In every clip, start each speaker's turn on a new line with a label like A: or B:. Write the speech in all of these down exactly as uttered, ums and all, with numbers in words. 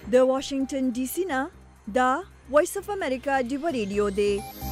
A: د واشنگټن ډي سي نه دا وایس اف امریکا دی ریډیو دی.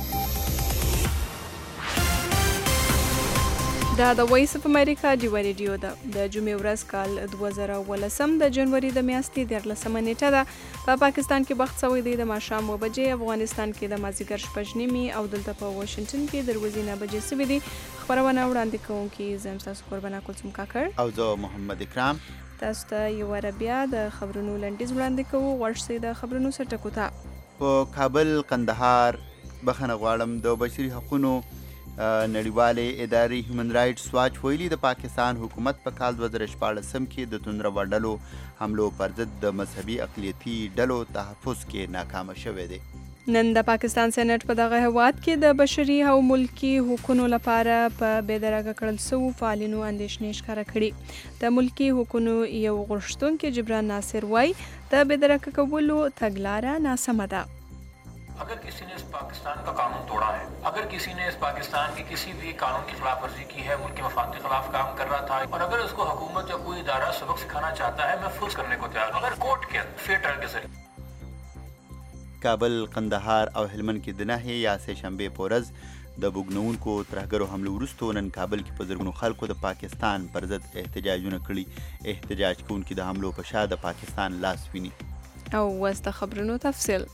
B: دا د وایس اف امریکا دی ریډیو ده. د جمعې ورځ کال دوه زره ولسم د جنوري د میاشتې دیارلسمه نیټه ده. په پاکستان کې وخت سوی دی د ماښام اوه بجې، افغانستان کې د مازدیګر شپږ نیمې او دلته په واشنګټن کې د ورځې نه بجې سوي دي. خبرونه وړاندې کوونکي زه یم ستاسو قربانه کلثوم کاکړ
C: او زه محمد اکرام.
B: تاسو ته یوه بیا د خبرونو لنډیز وړاندې کوو. غوږ شئ د خبرونو سرټکو ته.
C: په کابل، قندهار، بخښنه غواړم، د بشري حقونو نړیوالې ادارې هیومن رایټس واچ ویلي د پاکستان حکومت په کال دوه زره شپاړسم کې د توندرو ډلو حملو پر ضد د مذهبي اقلیتي ډلو تحفظ کې ناکامه شوی دی.
B: نن د پاکستان سېنات په دغه هیواد کې د بشري او ملکي حقوقو لپاره په بېدرګه کړل شوو فعالینو اندېښنې ښکاره کړي. د ملکي حقوقو یو غوښتونکی جبران ناصر وایي د بېدرګه کولو تګلاره ناسمه ده.
D: अगर किसी ने इस पाकिस्तान का कानून तोड़ा है, अगर किसी ने इस पाकिस्तान के किसी भी कानून की खिलाफ वर्जी की है, मुल्क के मफाद के खिलाफ काम कर रहा था और अगर उसको हुकूमत या कोई इदारा सबक सिखाना चाहता है, मैं फुल करने को तैयार हूं, अगर कोर्ट के फेयर ट्रायल के जरिए.
C: کابل، قندهار او هلمند کې د نهې یا سه شنبې په ورځ د بوږنوونکو ترهګرو حملو وروسته نن کابل کې په زرګونو خلکو د پاکستان پر ضد احتجاجونه کړي. احتجاج کوونکي د حملو په شا د پاکستان لاس ویني.
B: او اوس د خبرونو تفصیل.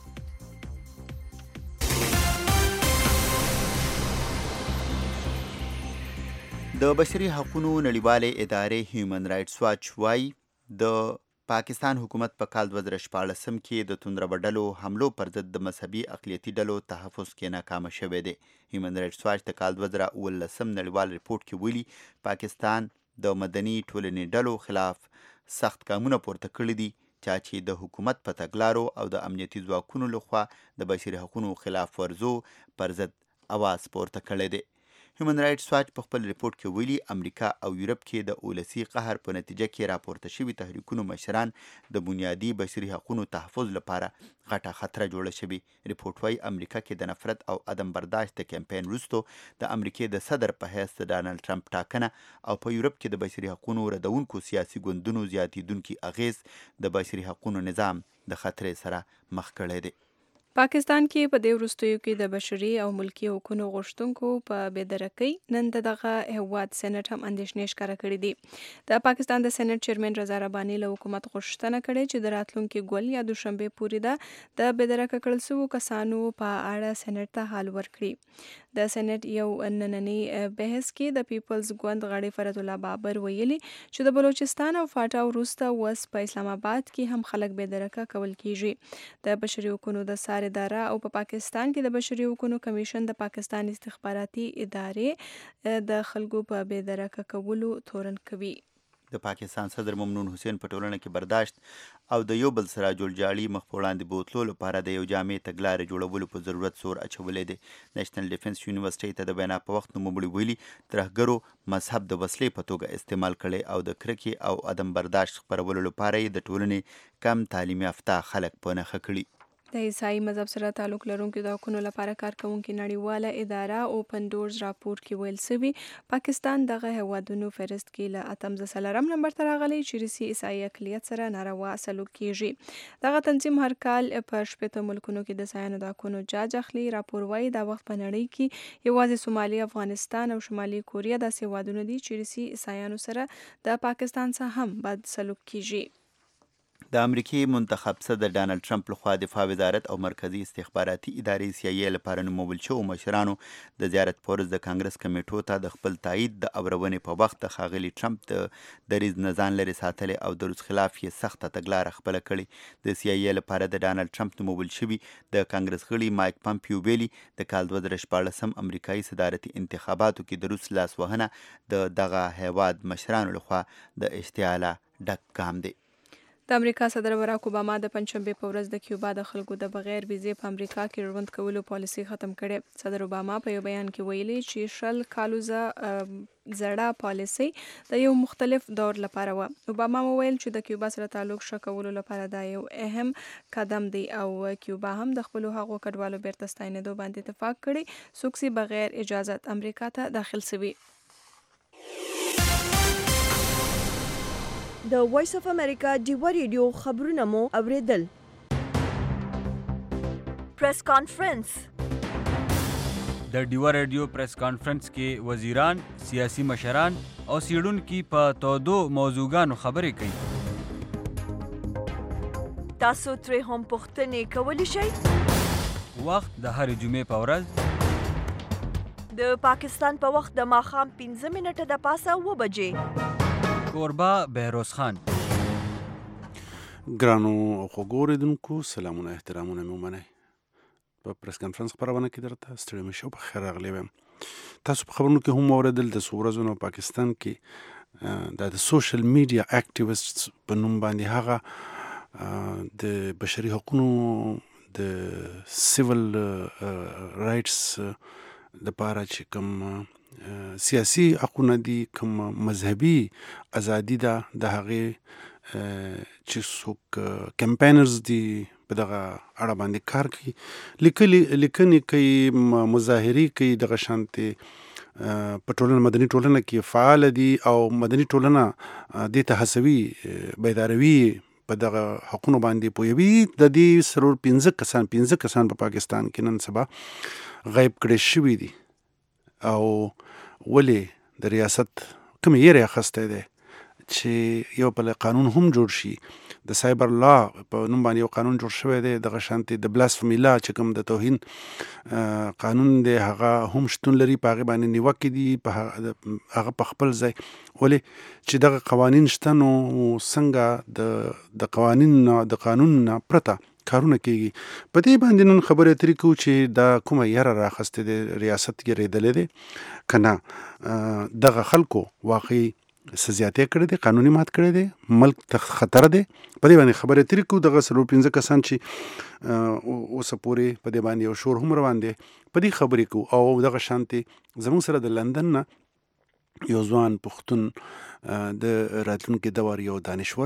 C: د بشري حقوقو نړیوالې ادارې هیومن رایټس واچ وایي د پاکستان حکومت په کال دوه زره شپاړسم کې د توندرو ډلو حملو پر ضد د مذهبي اقلیتي ډلو تحفظ کې ناکامه شوی دی. هیومن رایټس واچ د کال دوه زره اوولسم نړیوال ریپورټ کې ویلي پاکستان د مدني ټولنې ډلو خلاف سخت ګامونه پورته کړي دي چا چې د حکومت په تګلارو او د امنیتي ځواکونو لخوا د بشري حقوقو خلاف ورزو پر ضد اواز پورته کړی دی. هیومن رایټس واچ په خپل ریپورټ کې ویلي امریکا او یورپ کې د اولسي قهر په نتیجه کې راپورته شوي تحریکونو مشران د بنیادي بشري حقوقو تحفظ لپاره غټه خطره جوړه شوې. ریپورټ وايي امریکا کې د نفرت او عدم برداشت د کمپاین وروسته د امریکې د صدر په حیث د ډانلډ ټرمپ ټاکنه او په یورپ کې د بشري حقوقو ردونکو سیاسي ګوندونو زیاتېدونکي اغیز د بشري حقوقو نظام د خطرې سره مخ کړی دی.
B: پاکستان کې په دې وروستیو کې د بشري او ملکي حقوقو غوښتونکو په بېدرکۍ نن د دغه هیواد سېنات هم اندېښنې ښکاره کړي دي. د پاکستان د سېنات چیرمن رضا رباني له حکومت غوښتنه کړې چې د راتلونکي ګول یا دوشنبې پورې ده د بېدرکه کړل شوو کسانو په اړه سېنات ته حل ورکړي. د سېنات یو نننی بحث کې د پیپلز ګوند غړي فرد الله بابر ویلي چې د بلوچستان او فاټا وروسته اوس په اسلام آباد کې هم خلک بېدرکه کول کیږي. د بشري حقوقو د سار اداره او په پاکستان کې د بشري حقوقو کمیشن د پاکستان استخباراتي ادارې د خلکو په بېدرکه کولو تورن کوي.
C: د پاکستان صدر ممنون حسین په ټولنه کې برداشت او د یو بل سره جوړجاړي مخ په وړاندې بوتلو لپاره د یو جامع تګلارې جوړولو په ضرورت زور اچولی دی. نېشنل ډیفنس یونیورسټۍ ته د وینا په وخت نوموړي ویلي ترهګرو مذهب د وسلې په توګه استعمال کړی او د کرکې او عدم برداشت خپرولو لپاره یې د ټولنې کم تعلیم یافته خلک په نښه کړي.
B: د عیسائی مذهب سره تعلق لرونکو د حقوقو لپاره کار کوونکې نړیواله اداره اوپن ډورز راپور کې ویل سوي پاکستان دغه هیوادونو فهرست کې له اتم څلورم نمبر ته راغلی چې روسي عیسائی اقلیت سره ناروا سلوک کیږي. دغه تنظیم هر کال په شپږ ملکونو کې د عیسایانو د حقوقو جاج اخلي. راپور وایي دا وخت په نړۍ کې یوازې سومالي، افغانستان او شمالي کوریا داسې هیوادونه دي چې روسي عیسایانو سره د پاکستان څخه هم بد سلوک کیږي.
C: د امریکې منتخب صدر ډانلډ ټرمپ لخوا دفاع وزارت او مرکزی استخباراتي ادارې سی آی ای لپاره نومول شوو مشرانو د زیارت په ورځ د کانګرس کمیټو ته د خپل تایید د اورونې په وخت د ښاغلي ټرمپ د دریځ نه ځان لرې ساتلی او د روس خلاف یې سخته تګلاره خپله کړې. د سی آی ای لپاره د ډانلډ ټرمپ نومول شوي د کانګرس غړي مایک پامپیو ویلي د کال دوه زره شپاړسم امریکایي صدارتي انتخاباتو کې د روس لاسوهنه د دغه هیواد مشرانو لخوا د اشتعاله ډک ګام دی.
B: د امریکا صدر باراک اوباما د پنجشنبې په ورځ د کیوبا د خلکو د بغیر ویزې په امریکا کې ژوند کولو پالیسي ختم کړې. صدر اوباما په یو بیان کې ویلي چې شل کالوزه زړه پالیسي د یو مختلف دور لپاره و. اوباما وویل چې د کیوبا سره تعلق ښه کولو لپاره دا یو اهم قدم دی او کیوبا هم د خپلو هغو کډوالو بیرته ستاینېدو باندې اتفاق کړی څوک چې بغیر اجازت امریکا ته داخل سوي.
A: د وایس اف امریکا ډیوا ریډیو خبرونه مو اوریدل. پریس کانفرنس.
E: د ډیوا ریډیو پریس کانفرنس کې وزیران، سیاسي مشران او سیډونکي په تودو موضوعګانو خبرې کوي.
A: تاسو ترې هم پوښتنې کولی شئ.
E: وخت د هرې جمعې په ورځ
A: د پاکستان په وخت د ماښام پنځه منټه د پاسه اوه بجې.
E: کوربه بهروز خان.
F: ګرانو او خوږو اورېدونکو سلامونه احترامونه مې ومنئ. په پریس کانفرنس خبرونه کې درته ستړي مه شئ او پخیر راغلی ویم. تاسو په خبرونو کې هم واورېدل د څو ورځو نه پاکستان کې دا د سوشل میډیا اکټیویسټ په نوم باندې هغه د بشري حقوقو د سیول رایټس دپاره چې کوم سیاسي حقونه دي، کوم مذهبي ازادي ده، د هغې چې څوک کمپینرز دي په دغه اړه باندې کار کوي، لیکلي لیکنې کوي، مظاهرې کوي، دغه شانتې په ټولنه مدني ټولنه کې فعال دي او مدني ټولنه دې ته هڅوي، بیداروي، په دغه حقونو باندې پوهوي. د دې سرور پنځه کسان پنځه کسان په پاکستان کې نن سبا غیب کړی شوي دي. او ولې د ریاست کوم یې اخیستی دی چې یو بل قانون هم جوړ شي، د سایبر لا په نوم باندې یو قانون جوړ شوی دی، دغه شانتې د بلاسفمي لا چې کوم د توهین قانون دی هغه هم شتون لري، په هغې باندې نیوکې دي، په هغه په خپل ځای. ولې چې دغه قوانین شته نو څنګه د د قوانین د قانون نه پرته کارونه کیږي. په دې باندې نن خبرې اترې کوو چې دا کومه یاره راخسته دی، ریاست یې ریدلی دی که نه، دغه خلکو واقعي څه زیاتې کړی دی، قانوني مات کړی دی، ملک ته خطر دی. په دې باندې خبرې اترې کوو. دغه څلور پنځه کسان چې اوسه پورې په دې باندې یو شور هم روان دی، په دې خبرې کوو. او دغه شانتې زموږ سره د لندن نه یو ځوان پښتون د راتلونکي دور یو دانشور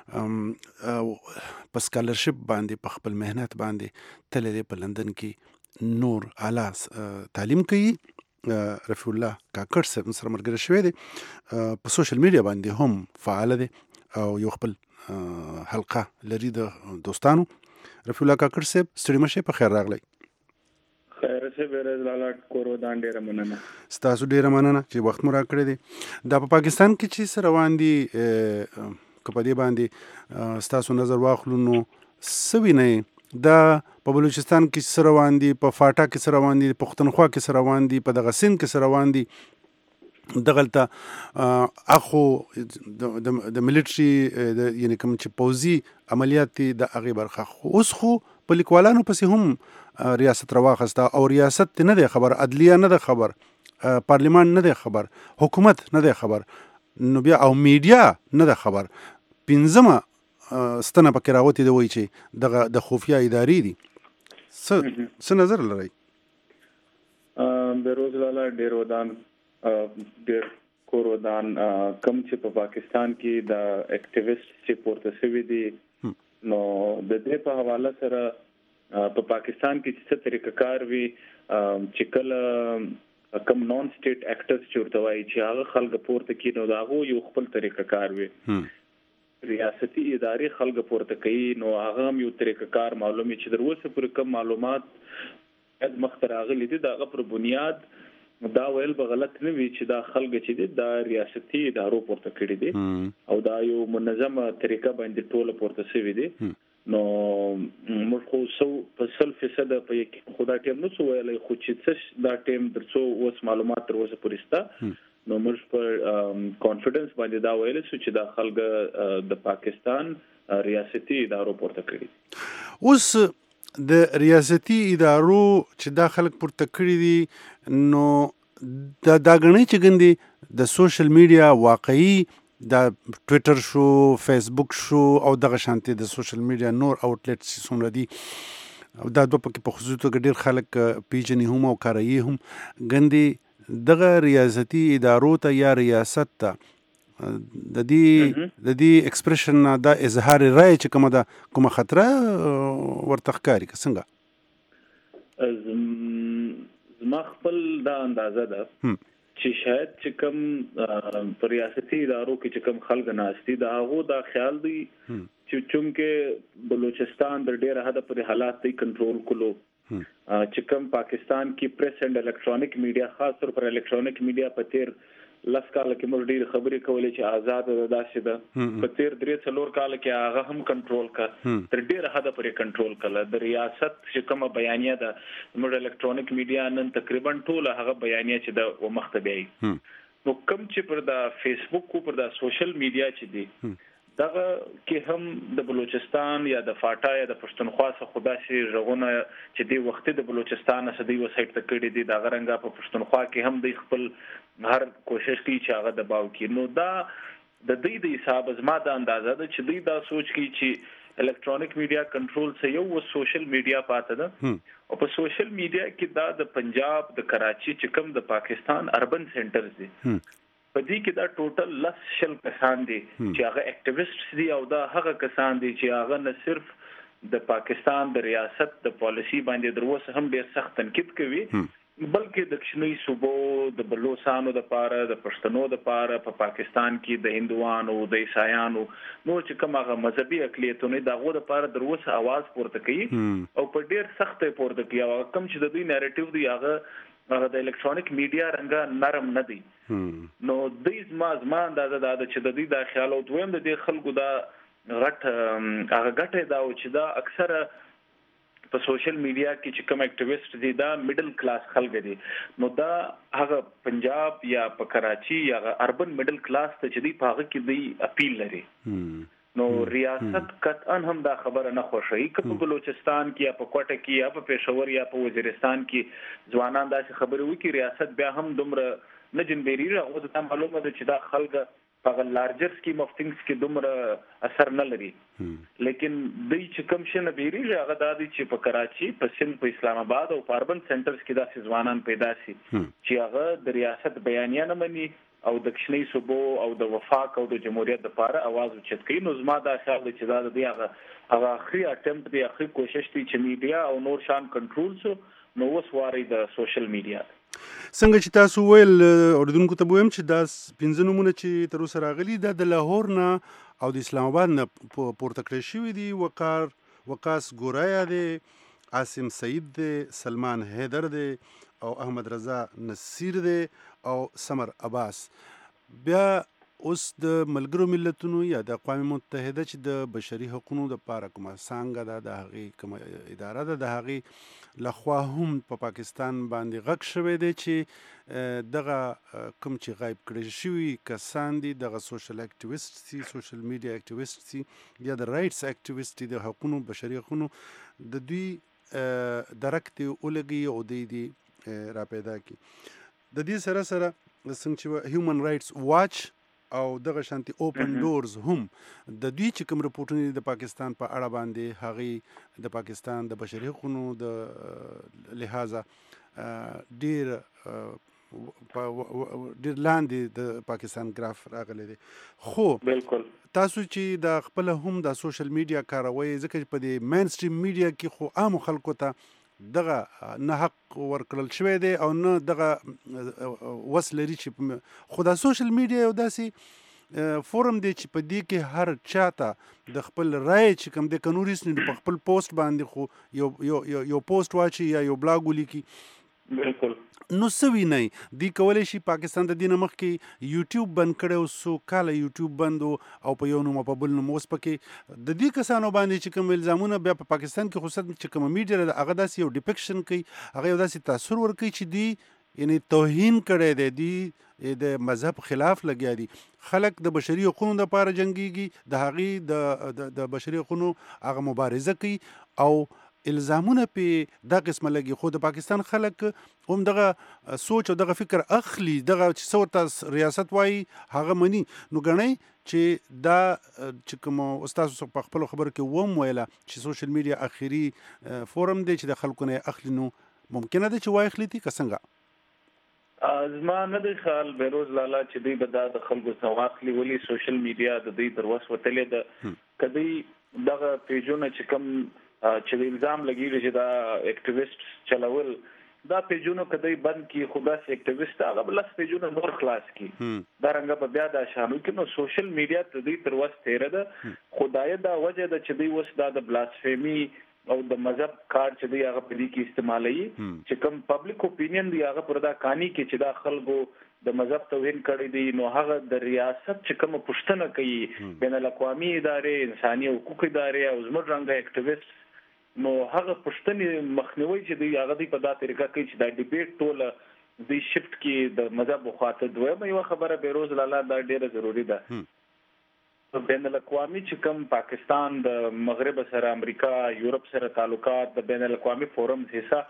F: په سکالرشپ باندې په خپل مهنت باندې تللی دی، په لندن کې نور اعلی تعلیم کوي. رفیع الله کاکړ صاحب سره ملګری شوی دی، په سوشل میډیا باندې هم فعال دی او یو خپل حلقه لري د دوستانو. رفیع الله کاکړ صاحب ستړي مه شئ، په خیر راغلی.
G: خیر صاحب لالا کورودان ډېره مننه.
F: ستاسو ډېره مننه چې وخت مو راکړی دی. دا په پاکستان کې چې څه روان دي، که په دې باندې ستاسو نظر واخلو نو څه وینئ؟ دا په بلوچستان کې څه روان دي، په فاټا کې څه روان دي، پښتونخوا کې څه روان دي، په دغه سند کې څه روان دي. دغلته اخو د ملیټري یعنې کوم چې پوځي عملیات دي د هغې برخه. اوس خو په لیکوالانو پسې هم ریاست راواخسته او ریاست نه دی خبر، عدلیه نه ده خبر، پارلیمان نه دی خبر، حکومت نه دی خبر، نو بیا او میډیا نه ده خبر. پنځمه ستنه پکې راوتې ده، وایي چې دغه د خفیه ادارې دي. څه نظر لرئ؟
G: بهروز لالا ډېر ودان ډېر کور ودان کم چې په پاکستان کې د اکټیویسټ چې پورته شوي دي، نو د دې په حواله سره په پاکستان کې چې څه طریقه کار وي چې کله کم نان سټیټ اکټرز چې ورته وایي چې هغه خلک پورته کړي، نو د هغو یو خپل طریقه کار وي. ریاستي ادارې خلک پورته کوي، نو هغه هم یو طریقه کار معلومي چې در اوسه پورې کم معلومات مخته راغلي دي، د هغه پر بنیاد دا ویل به غلط نه وي چې دا خلک چې دي دا ریاستي ادارو پورته کړي دي او دا یو منظمه طریقه باندې ټوله پورته شوي دي. نو موږ خو سو په سل فیصد په یقین خدا ټیم نو څه ویلی، خو چې څه دا ټیم تر څو اوس معلومات تر اوسه پورې شته، نو موږ په کانفیډنس باندې دا ویلی شو چې دا خلک د پاکستان ریاستي ادارو پورته کړي.
F: اوس د ریاستي ادارو چې دا خلک پورته کړي دي، نو دا دا ګڼئ چې ګندې د سوشل میډیا واقعي دا ټویټر شو، فیسبوک شو او دغه شانتې د سوشل میډیا نور آوټلیټ چې څومره دي، دا دوه پکې په خصوصي توګه ډېر خلک پیژني هم او کاروي هم، ګندې دغه ریاستي ادارو ته یا ریاست ته د دې د دې ایکسپریشن نه دا اظهار رایې چې کومه ده کومه خطره ورته ښکاري که څنګه؟
G: زما خپل دا اندازه ده چې شاید چې کوم پر ریاستي ادارو کې چې کوم خلک ناشتي دا هغه دا خیال دی چې چونکه بلوچستان د ډېر حد پر حالات ته کنټرول کولو چې کوم پاکستان کې پریس اینڈ الکترونیک میډیا خاص طور پر الکترونیک میډیا په تیر لس کال کې موږ ډېر خبرې کولې چې آزاد ده داسې ده په تیر درې څلور کال کې هغه هم کنټرول کړ تر ډېر حد پورې کنټرول کړل د ریاست چې کومه بیانیه ده موږ الکترونیک میډیا نن تقریبا ټول هغه بیانیه چې د ومخته بیاي نو کوم چې پر د فیسبوک او پر د سوشل میډیا چې دي دغه کې هم د بلوچستان یا د فاټا یا د پښتونخوا څخه خداسي رغونه چې دی وخت د بلوچستان سره دی وسایت ته کړی دی د غرنګا په پښتونخوا کې هم د خپل هر کوشش کوي چې هغه د باو کې نو دا د دې د حساب زما د اندازه ده چې دوی دا سوچ کوي چې الکترونیک میډیا کنټرول سه یو سوشل میډیا پاته ده او په سوشل میډیا کې دا د پنجاب د کراچي چې کوم د پاکستان اربن سنټرز دي په دې کې دا ټوټل لس شل کسان دي چې هغه اکټیویسټس دي او دا هغه کسان دي چې هغه نه صرف د پاکستان د ریاست د پالیسی باندې دروسه هم ډیر سخت تنقید کوي بلکې د کشمیر صوبو د بلوچستانو د پاره د پښتنو د پاره په پا پاکستان کې د هندوانو د عیسایانو نو چې کوم هغه مذهبي اقلیتونه دغه د پاره دروسه आवाज پورته کوي او په ډیر سخت پورته کوي او کوم چې د دوی نریټیو دی هغه هغه د الکترونیک میډیا رنګه نرم نه دی نو د زما زما اندازه دا چې د دې د خیال او دویم د دې خلکو دا غټ هغه غټه دا او چې دا اکثره په سوشل میډیا کې چې کوم اکټیویسټ دي دا میډل کلاس خلک دي نو دا هغه پنجاب یا په کراچي یا اربن میډل کلاس ته چې دی په هغه کې دی اپیل لري نو ریاست قطعا هم دا خبره نه خوښوي چې په بلوچستان کې یا په کوټه کې یا په پېښور یا په وزیرستان کې ځوانان داسې خبرې وکړي ریاست بیا هم دومره نه جنبيري راغو ته معلومه ده چې دا خلک په لارجر سکیم اف ثینګز کې دومره اثر نه لري لیکن دوی چې کوم شنه بیري هغه د دې چې په کراچي په سند په اسلام آباد او اربن سنټرز کې داسې ځوانان پیدا شي چې هغه د ریاست بیانیه نه مني او د کشمیر صوبو او د وفاق او د جمهوریت لپاره आवाज اوچت کوي نو زما دا خیال دی چې دا د هغه هغه اخري اټمپټ دی اخري کوشش دی چې میډیا او نور شان کنټرول سو نو وسواري د سوشل میډیا
F: څنګه چې تاسو ویل اوردونکو ته وایم چې دا پنځه نمونه چې تر اوسه راغلي دا د لاهور نه او د اسلام آباد نه پورته کړی شوي دي وقار وقاص ګورایا دی عاصم سعید دی سلمان حیدر دی او احمد رضا نصیر دی او سمر عباس بیا اوس د ملګرو ملتونو یا د اقوام متحده چې د بشري حقوقو د پاره کومه څنګه ده د هغې کومه اداره ده د هغې لخوا هم په پا پاکستان باندې غږ شوی دی چې دغه کوم چې غایب کړی شوي کسان دي دغه سوشل اکټیویسټ دي سوشل میډیا اکټیویسټ دي یا د رایټس اکټیویسټ دي د حقوقو بشري حقوقو د دوی درک دی اولګي او دی دی را پیدا کی د دې سره سره څنګه چې هیومن رایټس واچ او دغه شانتي اوپن ډورز هم د دوی چې کوم رپورټونه د پاکستان په اړه باندې هغه د پاکستان د بشري حقوقو د لحاظه ډیر ډیر لاندې د پاکستان ګراف راغلی دی خو
G: بالکل
F: تاسو چې د خپل هم د سوشل میډیا کاروي ځکه په د مین سټریم میډیا کې خو عام خلکو ته دغه نه حق ورکړل شوی دی او نه دغه وس لري چې خو د سوشل میډیا یو داسې فورم دی چې په دې کې هر چاته د خپل رای چې کوم د کنوریس نه په خپل پوسټ باندې خو یو یو یو پوسټ واچي یا یو بلاګ ولیکي
G: بالکل
F: نو سوي نه دی کولای شي پاکستان د دینه مخ کې یوټیوب بند کړو سو کاله یوټیوب بند او په یو نوم په بل نوم اوس پکې د دې کسانو باندې چې کوم الزامونه بیا په پاکستان کې خصوصا چې کوم میډیا هغه داسې یو ډیپکشن کوي هغه یو داسې تاثیر ورکوي چې دی یعنی توهین کړي دی دی د مذهب خلاف لګیا دي خلک د بشري حقوقو لپاره جنگيږي د هغې د بشري حقوقو هغه مبارزه کوي او الزامونه په دا قسمه لګي خو د پاکستان خلک هم دغه سوچ او دغه فکر اخلي دغه چې څورته ریاست وایي هغه مني نو ګڼئ چې دا چې کوم استاد په خپل خبر کې ووم ویله چې سوشل میډیا اخیری فورم دی چې د خلکو نه اخلي نو ممکنه ده چې وای اخلي تی که څنګه
G: زما نه دی خیال بیروز لالا چې دوی به دا د خلکو څخه واخلي ولې سوشل میډیا د دوی تر وس وتلې ده کدی دغه پیجونه چې کوم چې د الزام لګیږي چې دا اکټیویسټ چلول دا پیجونو کدی بند کی خدا سي اکټیویسټ هغه بل پیجونو نور خلاص کی دا رنګ په بیا د شامل کینو سوشل میډیا ته دوی تر وسه تیره ده خدای دا وجه د چې دوی وس دا د بلاسفیمی او د مذهب کار چې دوی هغه په دې کې استعمالوي چې کوم پبلک اوپینین دی هغه پر دا کانی کې چې دا خلکو د مذهب توهین کړی دی نو هغه د ریاست چې کوم پښتنه کوي بین الاقوامي ادارې انساني حقوق ادارې او زموږ رنګ اکټیویسټ نو هغه پښتني مخنیوي چې دی هغه دی په دا طریقه کوي چې دا ډیبیټ ټوله د شفت کې د مذهب خواته دوه یو خبره بیروز لاله دا ډیره ضروری ده بین الاقوامي چې کوم پاکستان د مغرب سره امریکا یورپ سره تعلقات د بین الاقوامي فورم حصہ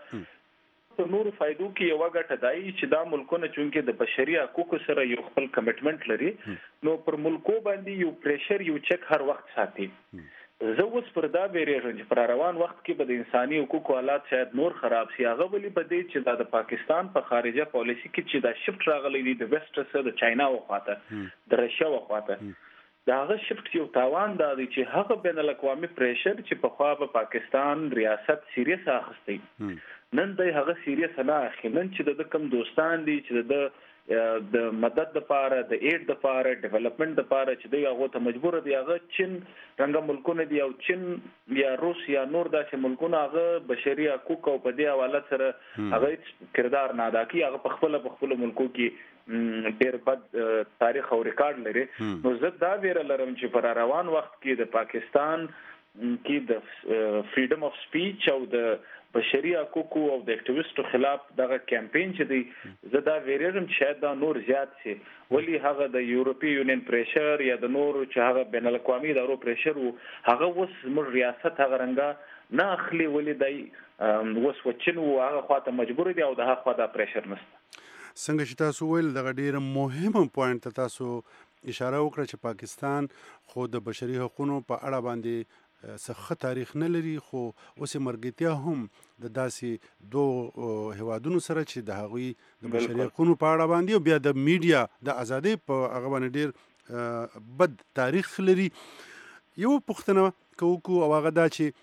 G: په نور فائدو کې یو غټه دای چې دا ملکونه چونکه د بشري حقوقو سره یو خپل کمټمنټ لري نو پر ملکو باندې یو پریشر یو چک هر وخت ساتي زه اوس پر دا بیرېږم چې پر روان وخت کې به د انساني حقوقو حالات شاید نور خراب شي هغه ولې په دې چې دا د پاکستان په خارجه پالیسي کې چې دا شفت راغلی دی د ویسټ سره د چاینا وخواته د رشیا وخواته دا هغه شفت یو تاوان دا دی چې هغه بین الاقوامي پریشر چې په خوا په پاکستان ریاست سیریس اخستي نن د هغه سیریس نه اخی نن چې د کوم دوستان دي چې د د مدد لپاره د ایډ لپاره ډیولپمنٹ لپاره چې دی هغه ته مجبور دی هغه چین څنګه ملکونه دی او چین یا روس یا نور داسې ملکونه هغه بشري حقوق او په دې حواله سره هغه کردار نه ادا کوي هغه په خپل په خپل ملکو کې ډېر بد تاریخ او ریکارډ لري نو زه دا ویره لرم چې پر روان وخت کې د پاکستان کې د فریډم اف سپیچ او د بشري حقوقو او د اکټیویسټو خلاف دغه کمپاین چې دی زه دا ویریږم چې شاید دا نور زیات شي ولی هغه د یورپی یونین پریشر یا د نور چې هغه بین الاقوامي ادارو پریشر وو هغه وس موږ ریاست هغه رنګه نه اخلي ولی دای وس وچن وو هغه خواته مجبور دی او دغه خواته پریشر نشته
F: څنګه چې تاسو ویل دغه ډیره مهمه پوینټ تاسو اشاره وکړه چې پاکستان خو د بشري حقوقو په اړه باندې څخه تاریخ نه لري خو اوس مرګتیا هم د داسې دوه هوادونو سره چې د هغوی د بشري حقوقو په اړه باندې او بیا د میډیا د ازادۍ په هغه باندې ډیر بد تاریخ لري یو پوښتنه کوو او هغه دا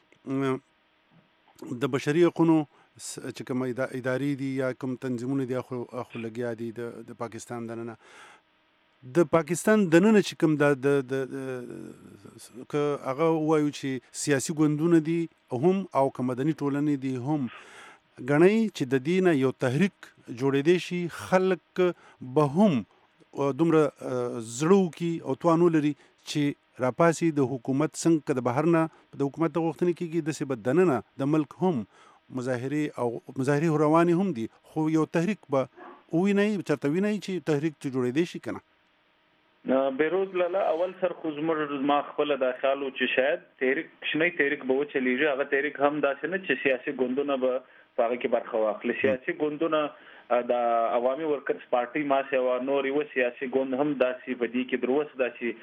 F: چې د بشري حقوقو چې کوم ادارې دي یا کوم تنظیمونه دي خو خو لګیا دي د پاکستان دننه د پاکستان دننه چې کوم د که هغه وایو چې سیاسي ګوندونه دي هم او که مدني ټولنې دي هم ګڼي چې د دې نه یو تحریک جوړېدی شي خلک به هم دومره زړه وکړي او توان ولري چې راپاسي د حکومت څنګه د بهر نه د حکومت د غوښتنې کېږي داسې به دننه د ملک هم مظاهرې او مظاهرې روانې هم دي خو یو تحریک به ووینئ چېرته وینئ چې تحریک چې جوړېدی شي که نه
G: بیروز لاله اول سر خو زموږ ما خپل د خیالو چې شاید تحریک شنه تحریک به وچلیږي هغه تحریک هم داسې نه چې سیاسي ګوندونه به هغه کې برخه واخلي سیاسي ګوندونه د عوامي ورکرز پارټي ما سیوا نور یو سیاسي ګوند هم داسې بدی کې دروس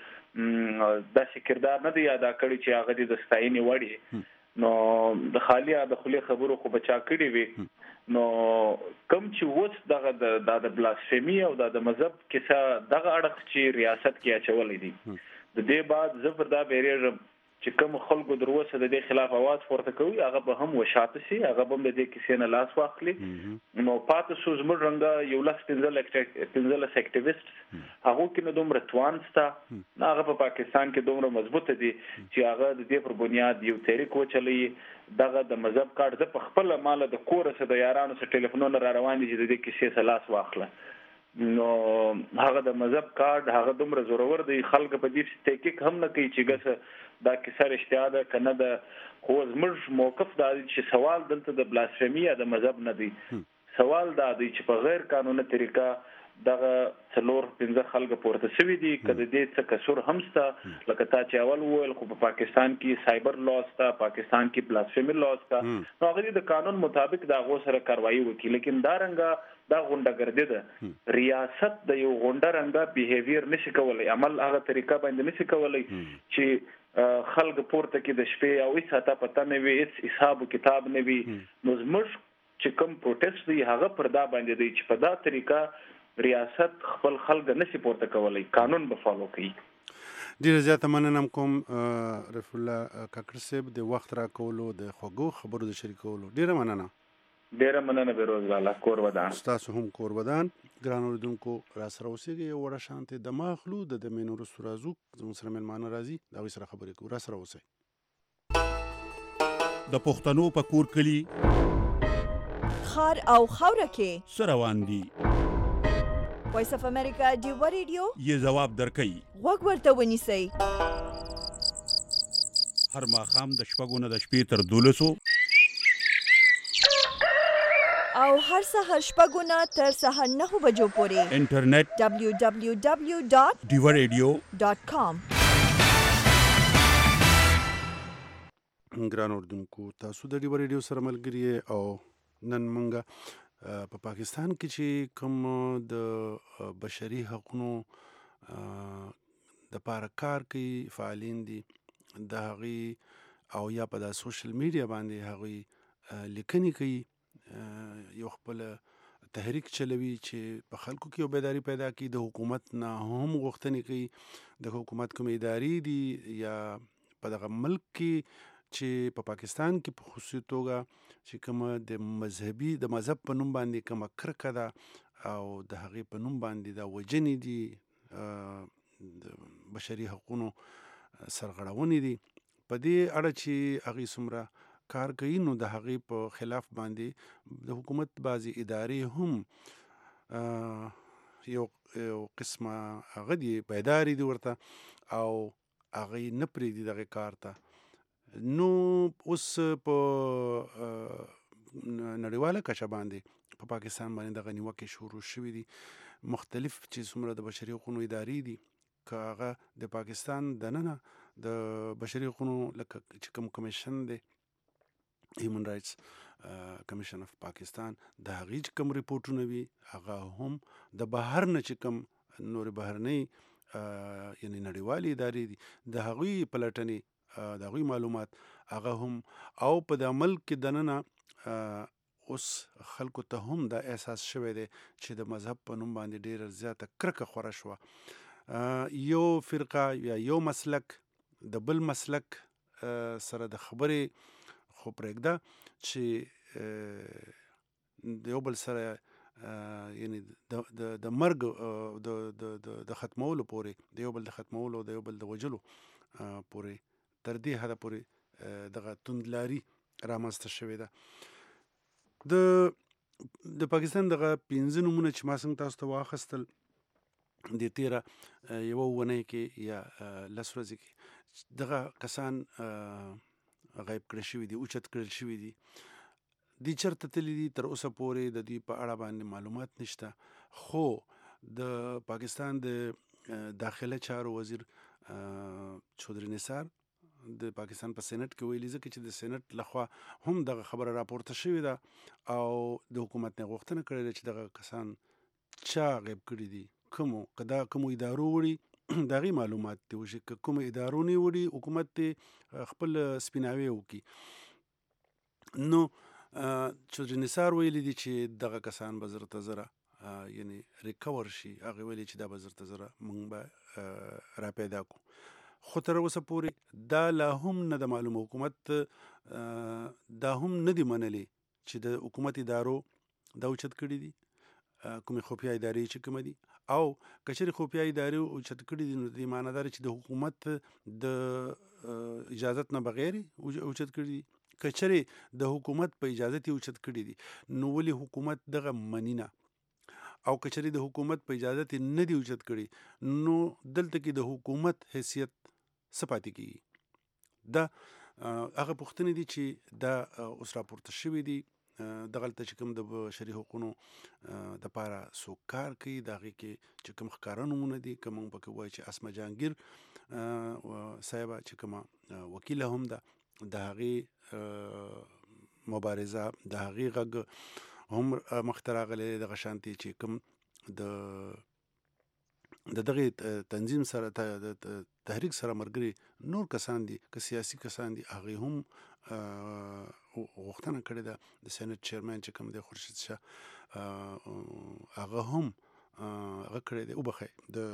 G: داسې داسې کردار نه دی ادا کړی چې هغه د ستاینې وړي نو د خالی د خلی خبرو خو بچا کړی وي نو کم چې وڅ دغه د د بلاسفیمی او د مذهب کیسه دغه اړه چې ریاست کې اچولې دي د دې بعد زفر دا بیرېږم چې کوم خلکو دروسه د دې خلاف आवाज پورته کوي هغه به هم وشاته سي هغه به د دې کیسې نه لاس واخلي نو پاتې سو زموږ رنګه یو لاس پنځل پنځل اکټیویسټ هغه کې نو دومره توان ستا هغه په پاکستان کې دومره مضبوطه دي چې هغه د دې پر بنیاد یو تحریک وچلي دغه د مذهب کارت ز په خپل مال د کورسه د یارانو سره ټلیفونونه را روان دي چې د دې کیسې څخه لاس واخله نو هغه د مذهب کارت هغه دومره زورور دی خلک په دې تحقیق هم نه کوي چې ګسه دا کیسه رښتیا ده کنه د خو زموږ موقف دا دی چې سوال دلته د بلاسفیمی یا د مذهب نه دی سوال دا دی چې په غیر قانوني طریقه دغه څلور پنځه خلک پورته شوي دي کله دې څه کسور همستا لکه تا چې اول وویل خو په پاکستان کې سایبر لاس تا پاکستان کې بلاسفیمی لاس تا نو هغه د قانون مطابق دا غو سره کاروایی وکړي لیکن دا رنګه دا غونډګردي ده ریاست د یو غونډه رنګه بیهیویر نشي کولای عمل هغه طریقه باندې نشي کولای چې خلک پورته کې د شپې او هیڅ اته پته نه وي هیڅ حساب کتاب نه وي نو زموږ چې کوم پروټیسټ دی هغه پر دا باندې دی چې په دا طریقه ریاست خپل خلک نشي پورته کولای قانون به فالو کوي
F: ډیره زیاته مننه کوم رفیع الله کاکړ صاحب د وخت را کولو د خوږو خبرو د شریکولو ډیره مننه
G: ډیره مننه بیروز والا کور ودان.
F: تاسو هم کور ودان. ګران اوریدونکو را سره اوسئ یو وړه شانتې د ماخلو د د مینو وروسته راځو زموږ سره مېلمانه راځي د هغوی سره خبرې کوو. را سره اوسئ.
H: د پښتنو په کور کلي
A: خار او خاوره کې
H: څه روان دي؟
A: وایس اف امریکا ډیوا ریډیو
H: یې ځواب درکوي.
A: غوږ ورته ونیسئ.
H: هر ماښام د شپږو نه د شپې تر دولسو
A: او هر سهار شپږو نه تر سهار نهو بجو پورې
H: انټرنیټ
A: ډبلیو ډبلیو ډبلیو ډاټ
H: ډیوا ریډیو
A: ډاټ کام.
F: ګران اوریدونکو تاسو د ډیوا ریډیو سره ملګري او نن مونږه په پاکستان کې چې کوم د بشري حقوقو د پاره کار کوي فعالین دي د هغې او یا په د سوشل میډیا باندې هغوی لیکنې کوي، یو خپل تحریک چلوي چې په خلکو کې یو بیداری پیدا کړي. د حکومت نه هم غوښتنې کوي د حکومت کوم ادارې دي یا په دغه ملک کې چې په پاکستان کې په خصوصي توګه چې کوم د مذهبي د مذهب په نوم باندې کومه کرکه ده او د هغې په نوم باندې دا وجنې دي د بشري حقوقو سرغړونې دي، په دې اړه چې هغې څومره کار کوي نو د هغې په خلاف باندې د حکومت بعضې ادارې هم یو یو قسمه هغه دي بیدارې دي ورته او هغې نه پرېږدي دغې کار ته. نو اوس په نړیواله کچه باندې په پاکستان باندې دغه نیوکې شروع شوي دي. مختلف چې څومره د بشري حقوقو ادارې دي که هغه د پاکستان دننه د بشري حقوقو لکه چې کوم کمیشن دی هیومن رایټس کمیشن اف پاکستان د هغې چې کوم ریپورټونه وي هغه هم د بهر نه چې کوم نورې بهرنۍ یعنې نړیوالې ادارې دي د هغوی پلټنې د هغوی معلومات هغه هم او په د ملک کې دننه اوس خلکو ته هم دا احساس شوی دی چې د مذهب په نوم باندې ډېره زیاته کرکه خوره شوه. یو فرقه یا یو مسلک د بل مسلک سره د خبرې خو پرېږده چې د یو بل سره یعنی د مرګ د ختمولو پورې د یو بل د ختمولو د یو بل د وجلو پورې تر دې حده پورې دغه توندلاري رامنځته شوې ده. د د پاکستان دغه پنځه نومونه چې ما څنګه تاسو ته واخیستل د تیره یوه اونۍ کې یا لس ورځې کې دغه کسان غیب کړل شوي دي، اوچت کړل شوي دي. دوی چېرته تللي دي تر اوسه پورې د دوی په اړه باندې معلومات نشته، خو د پاکستان د داخله چارو وزیر چودھری نثار د پاکستان په سینټ کې ویلي ځکه چې د سینټ لخوا هم دغه خبره راپورته شوې ده او د حکومت نه غوښتنه کړې ده چې دغه کسان چا غیب کړي دي، کومو که دا کومو ادارو وړي د هغې معلومات دې وشي، که کومو ادارو نه وړي حکومت دې خپل سپیناوی وکړي. نو چودھری نثار ویلي دي چې دغه کسان به زر ته زره یعنی ریکور شي. هغې ویلي چې دا به زر ته زره موږ به را پیدا کړو، خو تر اوسه پورې دا لا هم نه د معلومه. حکومت دا هم نه دي منلي چې د حکومت ادارو دا اوچت کړي دي کومې خفیه ادارې چې کومه دي، او که چېرې خفیه ادارې اوچت کړي دي نو د دې معنی دا چې د حکومت د اجازت نه بغیر اوچت کړي دي. که چېرې د حکومت په اجازت یې اوچت کړي دي نو ولې حکومت دغه مني نه، او که چېرې د حکومت په اجازت یې نه دي اوچت کړي نو دلته کې د حکومت حیثیت څه پاتې کېږي. دا هغه پوښتنې دي چې دا اوس راپورته شوي دي. دغلته چې کوم د بشري حقوقو دپاره څوک کار کوي د هغې کې چې کوم ښکاره نومونه دي، که موږ پکې ووایو چې اسمه جهانګیر صاحبه چې کومه وکیله هم ده د هغې مبارزه د هغې غږ هم مخته راغلی دغه شانتې چې کوم د د دغې تنظیم سره د تحریک سره ملګري نور کسان دي، که سیاسي کسان دي، هغې هم غوښتنه کړې ده د سینټ چیرمن چې کوم دی خورشید شاه هغه هم هغه کړی دی وبخئ د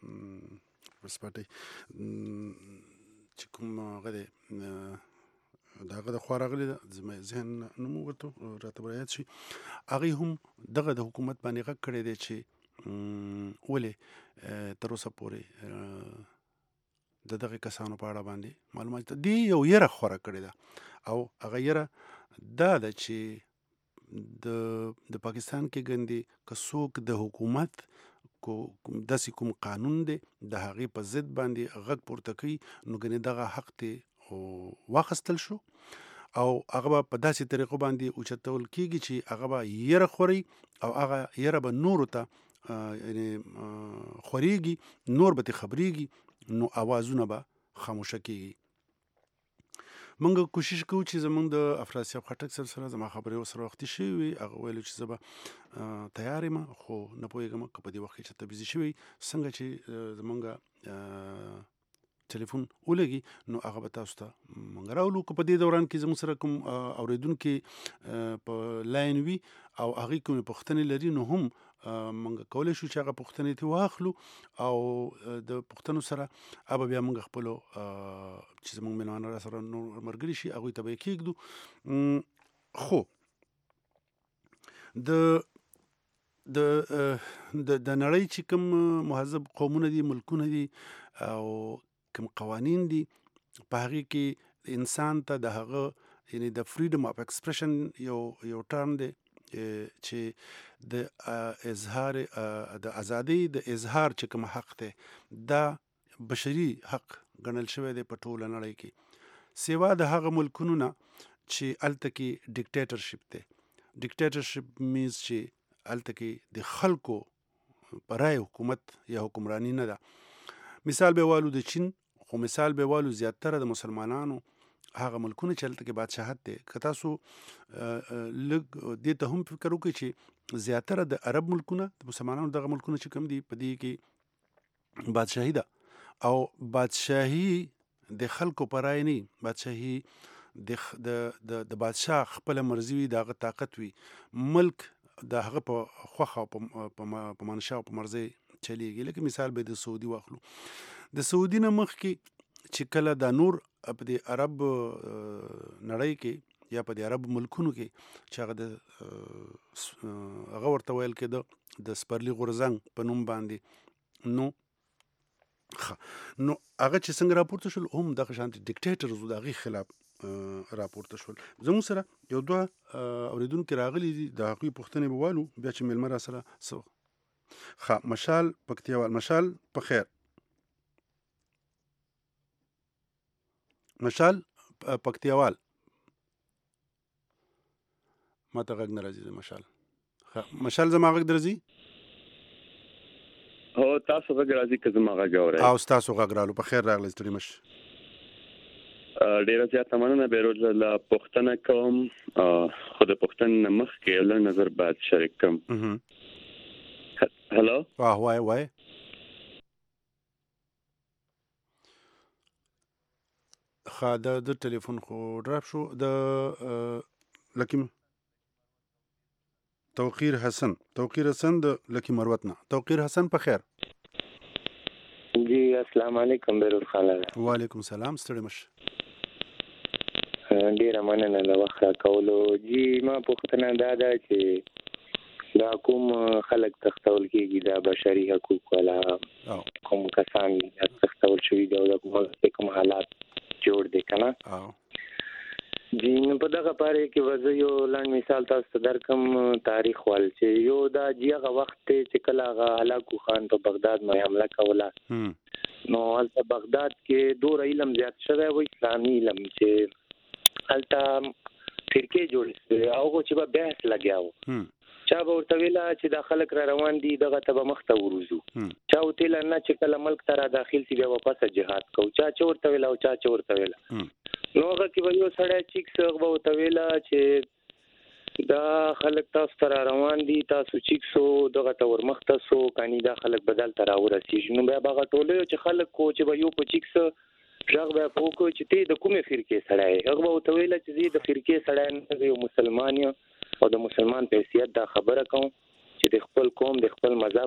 F: پسپاټۍ چې کوم هغه دی د هغه د خوا راغلې ده، زما ذهن نه مو ورته راته به یاد شي. هغوی هم دغه د حکومت باندې غږ کړی دی چې ولې تر اوسه پورې د دغه کسانو په اړه باندې معلومات دي یو یره خوره کړې ده، او هغه یره دا ده چې د د پاکستان کې ګندې که څوک د حکومت کو داسې کوم قانون دی د هغې په ضد باندې غږ پورته کوي، نو ګنې دغه حق ته واخیستل شو او هغه به په داسې طریقو باندې اوچتول کېږي چې هغه به یره خوري او هغه یره به نورو ته یعنې خورېږي، نور به ترې خبرېږي، نو اوازونه به خاموشه کېږي. موږ کوشش کوو چې زموږ د افراسیاب خټک صاحب سره زما خبرې ورسره وختي شوې وي، هغه ویلو چې زه به تیار یم، خو نه پوهېږم که په دې وخت کې چېرته بيزي شوی څنګه چې زموږ ټلیفون ولګي نو هغه به تاسو ته موږ راولو. که په دې دوران کې زموږ سره کوم اورېدونکي په لاین وي او هغوی کومې پوښتنې لري نو هم موږ کولی شو چې هغه پوښتنې ترې واخلو او د پوښتنو سره هغه بیا موږ خپلو چې زموږ مېلمانه را سره نور ملګري شي هغوی ته به یې کېږدو. خو د د د نړۍ چې کوم مهذب قومونه دي، ملکونه دي او کوم قوانین دي، په هغې کې انسان ته د هغه یعنې د فریډم اف ایکسپریشن یو یو ټرم دی چې د اظهار د ازادۍ د اظهار چې کوم حق دی دا بشري حق ګڼل شوی دی په ټوله نړۍ کې، سوا د هغه ملکونو نه چې هلته کې ډیکټیټرشپ دی. ډیکټیټرشپ مینز چې هلته کې د خلکو په رای حکومت یا حکمرانی نه ده. مثال به والو د چین، خو مثال به والو زیاتره د مسلمانانو هغه ملکونه چې هلته کې بادشاهت دی. که تاسو لږ دې ته هم فکر وکړئ چې زیاتره د عرب ملکونه د مسلمانانو دغه ملکونه چې کوم دي په دې کې بادشاهي ده او بادشاهي د خلکو په رای نه، بادشاهي د د بادشاه خپله مرضي وي، د هغه طاقت وي، ملک د هغه په خوښه او په منشا او په مرضۍ چلیږي. لکه مثال به د سعودي واخلو. د سعودي نه مخکې چې کله دا نور په دې عرب نړۍ کې یا په دې عرب ملکونو کې چې هغه د هغه ورته ویل کېده د سپرلي غورځنګ په نوم باندې، نو نو هغه چې څنګه راپورته شول هم دغه شانتې ډیکټیټرز د هغې خلاف راپورته شول. زموږ سره یو دوه اورېدونکي راغلي دي، د هغوی پوښتنې به والو بیا چې مېلمه را سره څه. ښه، مشال پکتیاوال. مشال په خیر. مشال پکتیاوال ما ته غږ نه راځي د مشال. ښه، مشال زما غږ درځي؟
I: هو تاسو غږ راځي که زما غږ اورئ؟
F: او ستاسو غږ رالو. په خیر راغلی، ستړي مه شئ.
I: ډېره زیاته مننه. بهروز الله پوښتنه کوم، خو د پوښتنې نه مخکې یو لږ نظر باید شریک کړم. هلو،
F: واه وایه وایه. ښه، د د ټلیفون خو ډراپ شو. د لکي توقیر حسن توقیر حسن د لکي مروت نه. توقیر حسن په خیر.
J: جی السلام علیکم بهروز خان.
F: وعلیکم السلام، ستړي مه شئ.
J: ډېره مننه د وخت راکولو. جی ما پوښتنه دا ده چې دا کوم خلک تښتول کېږي، دا بشري حقوق والا کوم کسان تښتول شوي دي او د کوم حالات جوړ دی که نه. جی نو په دغه باره کې به زه یو لنډ مثال تاسو ته درکړم تاریخ وال چې یو دا جی هغه وخت دی چې کله هغه هلاکو خان په بغداد باندې حمله کوله، نو هلته بغداد کې دوره علم زیات شوی و، اسلامي علم چې هلته فرقې جوړې شوې، هغو چې به بحث لګیا و. چا به ورته ویله چې دا خلک را روان دي دغه ته به مخته وروځو، چا ورته ویله نه چې کله ملک ته را داخل سي بیا به پسه جهاد کوو، چا چې ورته ویله او چا چې ورته ویله. نو هغه کې به یو سړی چیک سه هغه به ورته ویله چې دا خلک تاسو ته را روان دي، تاسو چیک سو دغه ته ورمخته سو، کني دا خلک به دلته را ورسېږي. نو بیا به هغه ټوله چې خلک کو چې به یو په چیک سه غږ به یې په وکړو چې ته د کومې فرقې سړی یې، هغه به ورته ویله چې زه د فرقې سړی نه، زه یو مسلمان یم او د مسلمان په حیثیت دا خبره کوم چې د خپل قوم د خپل مذهب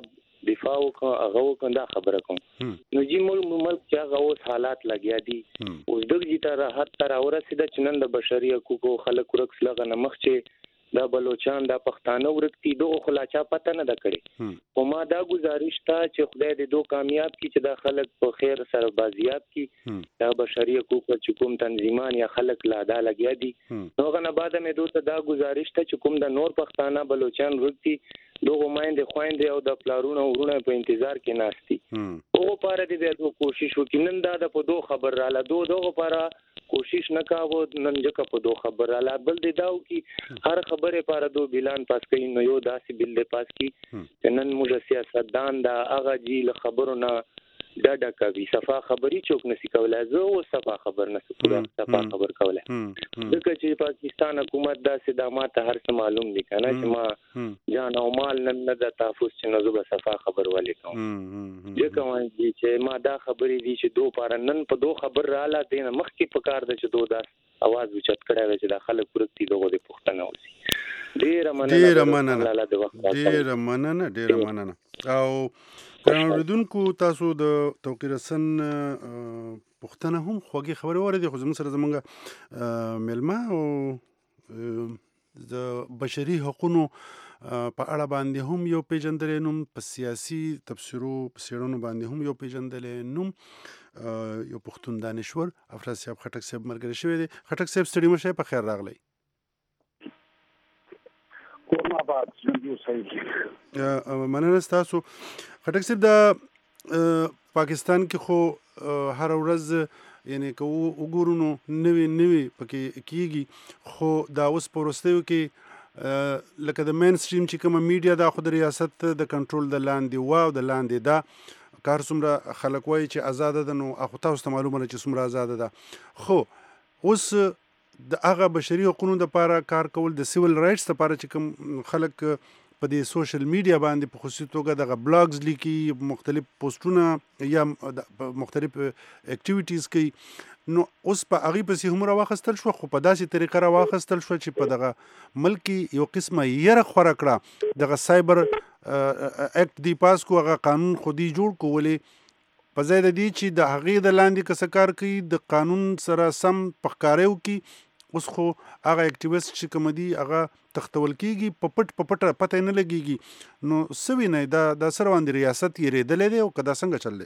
J: دفاع وکړه هغه وکړه دا خبره کوم نو جی ملک ملک چې هغه اوس حالات لګیا دي اوس دغه تر راحت تر اورسیده چې نن د بشري حقوقو خلک ورکس لغه نمخ چې دا بلوچستان دا پښتانه ورکتي دوه خلاچا پته نه دا کړي او ما دا گزارش تا چې خدای دې دوه کامیاب کی چې دا خلک په خیر سره بازیاب کی دا بشري حقوق چې کوم تنظیمان یا خلک لا دا لګیا دي نو غنه بعد مې دوه دا گزارش ته چې کوم د نور پښتانه بلوچستان ورکتي دوه مایند خويندې او د پلارونو ورونه په انتظار کې ناشتي او پاره دې دوه کوشش وکینن دا د په دوه خبر رااله دوه دوه پاره کوشش نکاو نن جکه په دوه خبر رااله بل دې داو کی هر خبره پاره دو بیلان پاس کین نو یو داسې بل دې پاس کی چې نن موږ سیاستدان دا هغه جی له خبرونه دا دا کوي صفه خبري چوک نسی کولای زه او صفه خبر نسی کولای صفه خبر کولای ځکه چې پاکستان حکومت دا صدامات هر څه معلوم دي کنه چې ما جان او مال نن نه د تحفظ چې نو زه صفه خبر ولې کوم ځکه وایي چې ما دا خبرې دي چې دوه پاره نن په دوه خبر رااله دین مخکې په کار د چې دوه داس आवाज وچت کړه چې د خلک پرتی دغه د پښتنه اوسي ډیر مننه
F: ډیر مننه ډیر مننه ډیر مننه او ګرانوردونکو تاسو د توقیر سن پښتنه هم خوږی خبره وره دي خو زموږ سره زمونږ ملما او د بشري حقوقو په اړه باندې هم یو پیژندل نوم په سیاسي تفسیرو په سیرونو باندې هم یو پیژندل نوم یو پښتون دانشور افراز صاحب خټک صاحب مرګ شوی دی خټک صاحب ستړي مشه په خیر راغلی
K: کومه بعد ژوندۍ اوسئ
F: مننه تاسو خټک صاحب د پاکستان کې خو هر ورځ یعنی که وګورو نو نوې نوې پکې کیږي خو دا اوس په وروستیو کې لکه د مین سټریم چې کومه میډیا دا خو د ریاست د کنټرول د لاندې وا او د لاندې دا کار څومره خلک وایي چې آزاده ده نو اخو تاسو ته معلومه چې څومره آزاده ده خو اوس د هغه بشري حقوقو لپاره کار کول د سیویل رائټس لپاره چې کوم خلک په دې سوشل میډیا باندې په خصوصي توګه دغه بلاګز لیکي مختلف پوسټونه یا مختلف اکټیویټیز کوي نو اوس په هغې پسې هم راواخیستل شوه خو په داسې طریقه راواخیستل شوه چې په دغه ملک کې یو قسمه یره خوره کړه دغه سایبر اکټ دی پاس کو هغه قانون خودي جوړ کو ولې په ځای د دې چې د هغې د لاندې کسه کار کوي د قانون سره سم په ښکاره وکړي اوس خو هغه اکټیویسټ چې کوم دي هغه تختول کېږي په پټ په پټه پته نه لګېږي نو څه وینئ دا دا سره باندې ریاست یېرېدلی دی او که دا څنګه چل دی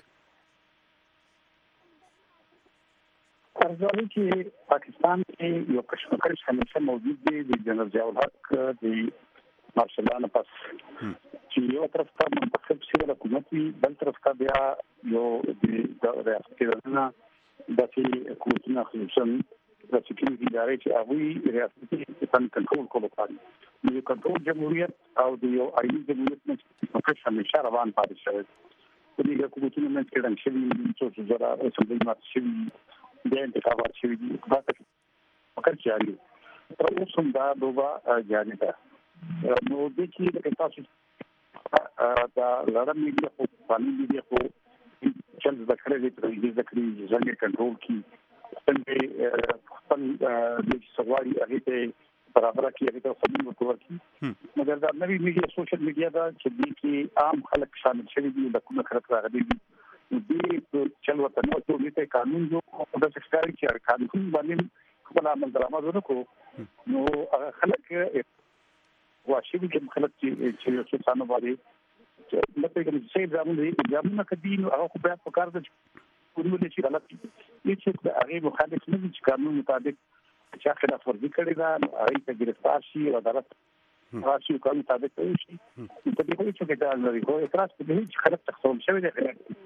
K: ارزوالي چې پاکستان کې یو کشمکش همیشه موجود دی د جنرال ضیاء الحق د مارشلانو پس چې یو طرف ته منتخب سیول حکومت وي بل طرف ته بیا یو د ریاست ادارونه داسې حکومتونه خصوصا د سکیورټي ادارې چې هغوی ریاستي فن کنټرول کولو غواړي نو یو کنټرول جمهوریت او د یو آئیني جمهوریت نه کشمکش همیشه روان پاتې شوی په دې حکومتونو منځ کې ړنګ شوي څو څو زره اسمبلۍ مات شوي بیا انتخابات شوي دي دا فکر جاري تر اوسه هم دا لوبه جاري ده نو د کې د تاسو دا لړم میډیا خو فاني میډیا خو چل ذکر دې تر دې ذکر ځنګړي کنټرول کی څنګه خپل د سوالي هغه ته برابر کی هغه ته خدمت ورکړي مګر دا نوې میډیا سوشل میډیا دا چې دې کې عام خلک شامل شوي دي د کومه خلک راغلي دي دې چل وته نو ټول ته قانون جو د ښکاري چې هر قانون باندې خپل عمل درآمد ورکړو نو خلک واشه دي چې خلک چې یو څه ثانو باندې چې مته کوم څه ځامن دي ځامن کدي نو هغه خو بیا په کار د ونو دي چې غلط دي چې هغه مخالف نه دي چې قانون مطابق چې خلاف ورزي کړي دا هغه ته گرفتار شي او عدالت راشي قانون مطابق شي په دې کې چې دا لري خو اعتراض په دې چې خلک تخصوم شوی دی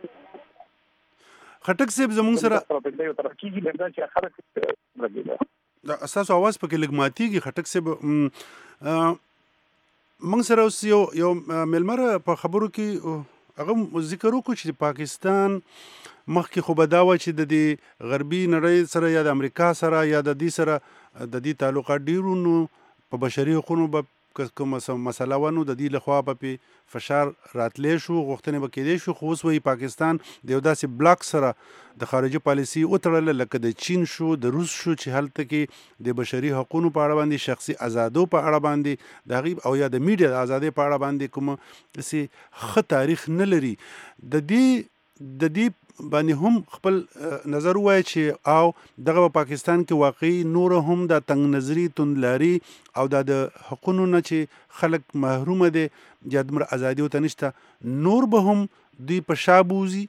F: خټک صاحب زموږ سره
K: په یو طرف کې د چې خلک راځي
F: دا اساس आवाज پکې لګماتيږي خټک صاحب موږ سره اوس یو یو ملمر په خبرو کې هغه ذکر وکړو چې پاکستان مخکې خو به دا وه چې د دې غربي نړۍ سره یا د امریکا سره یا د دې سره د دې تعلقات ډېرو نو په بشري حقوقو به کوم مسله ونه د دې لخوا په فشار راتلې شو غوښتنې به کېدې شو خو اوس وایي پاکستان د یو داسې بلاک سره د خارجي پالیسي وتړله لکه د چین شو د روس شو چې هلته کې د بشري حقوقو په اړه باندې شخصي ازادو په اړه باندې د هغې او یا د میډیا د ازادۍ په اړه باندې کوم داسې ښه تاریخ نه لري د دې د دې باندې هم خپل نظر وایي چې او دغه پاکستان کې واقعي نور هم د تنگ نظری توندلاري او د حقوقو نه چې خلک محروم دي یا دمر ازادي او تنشته نور به هم دوی په شابوزي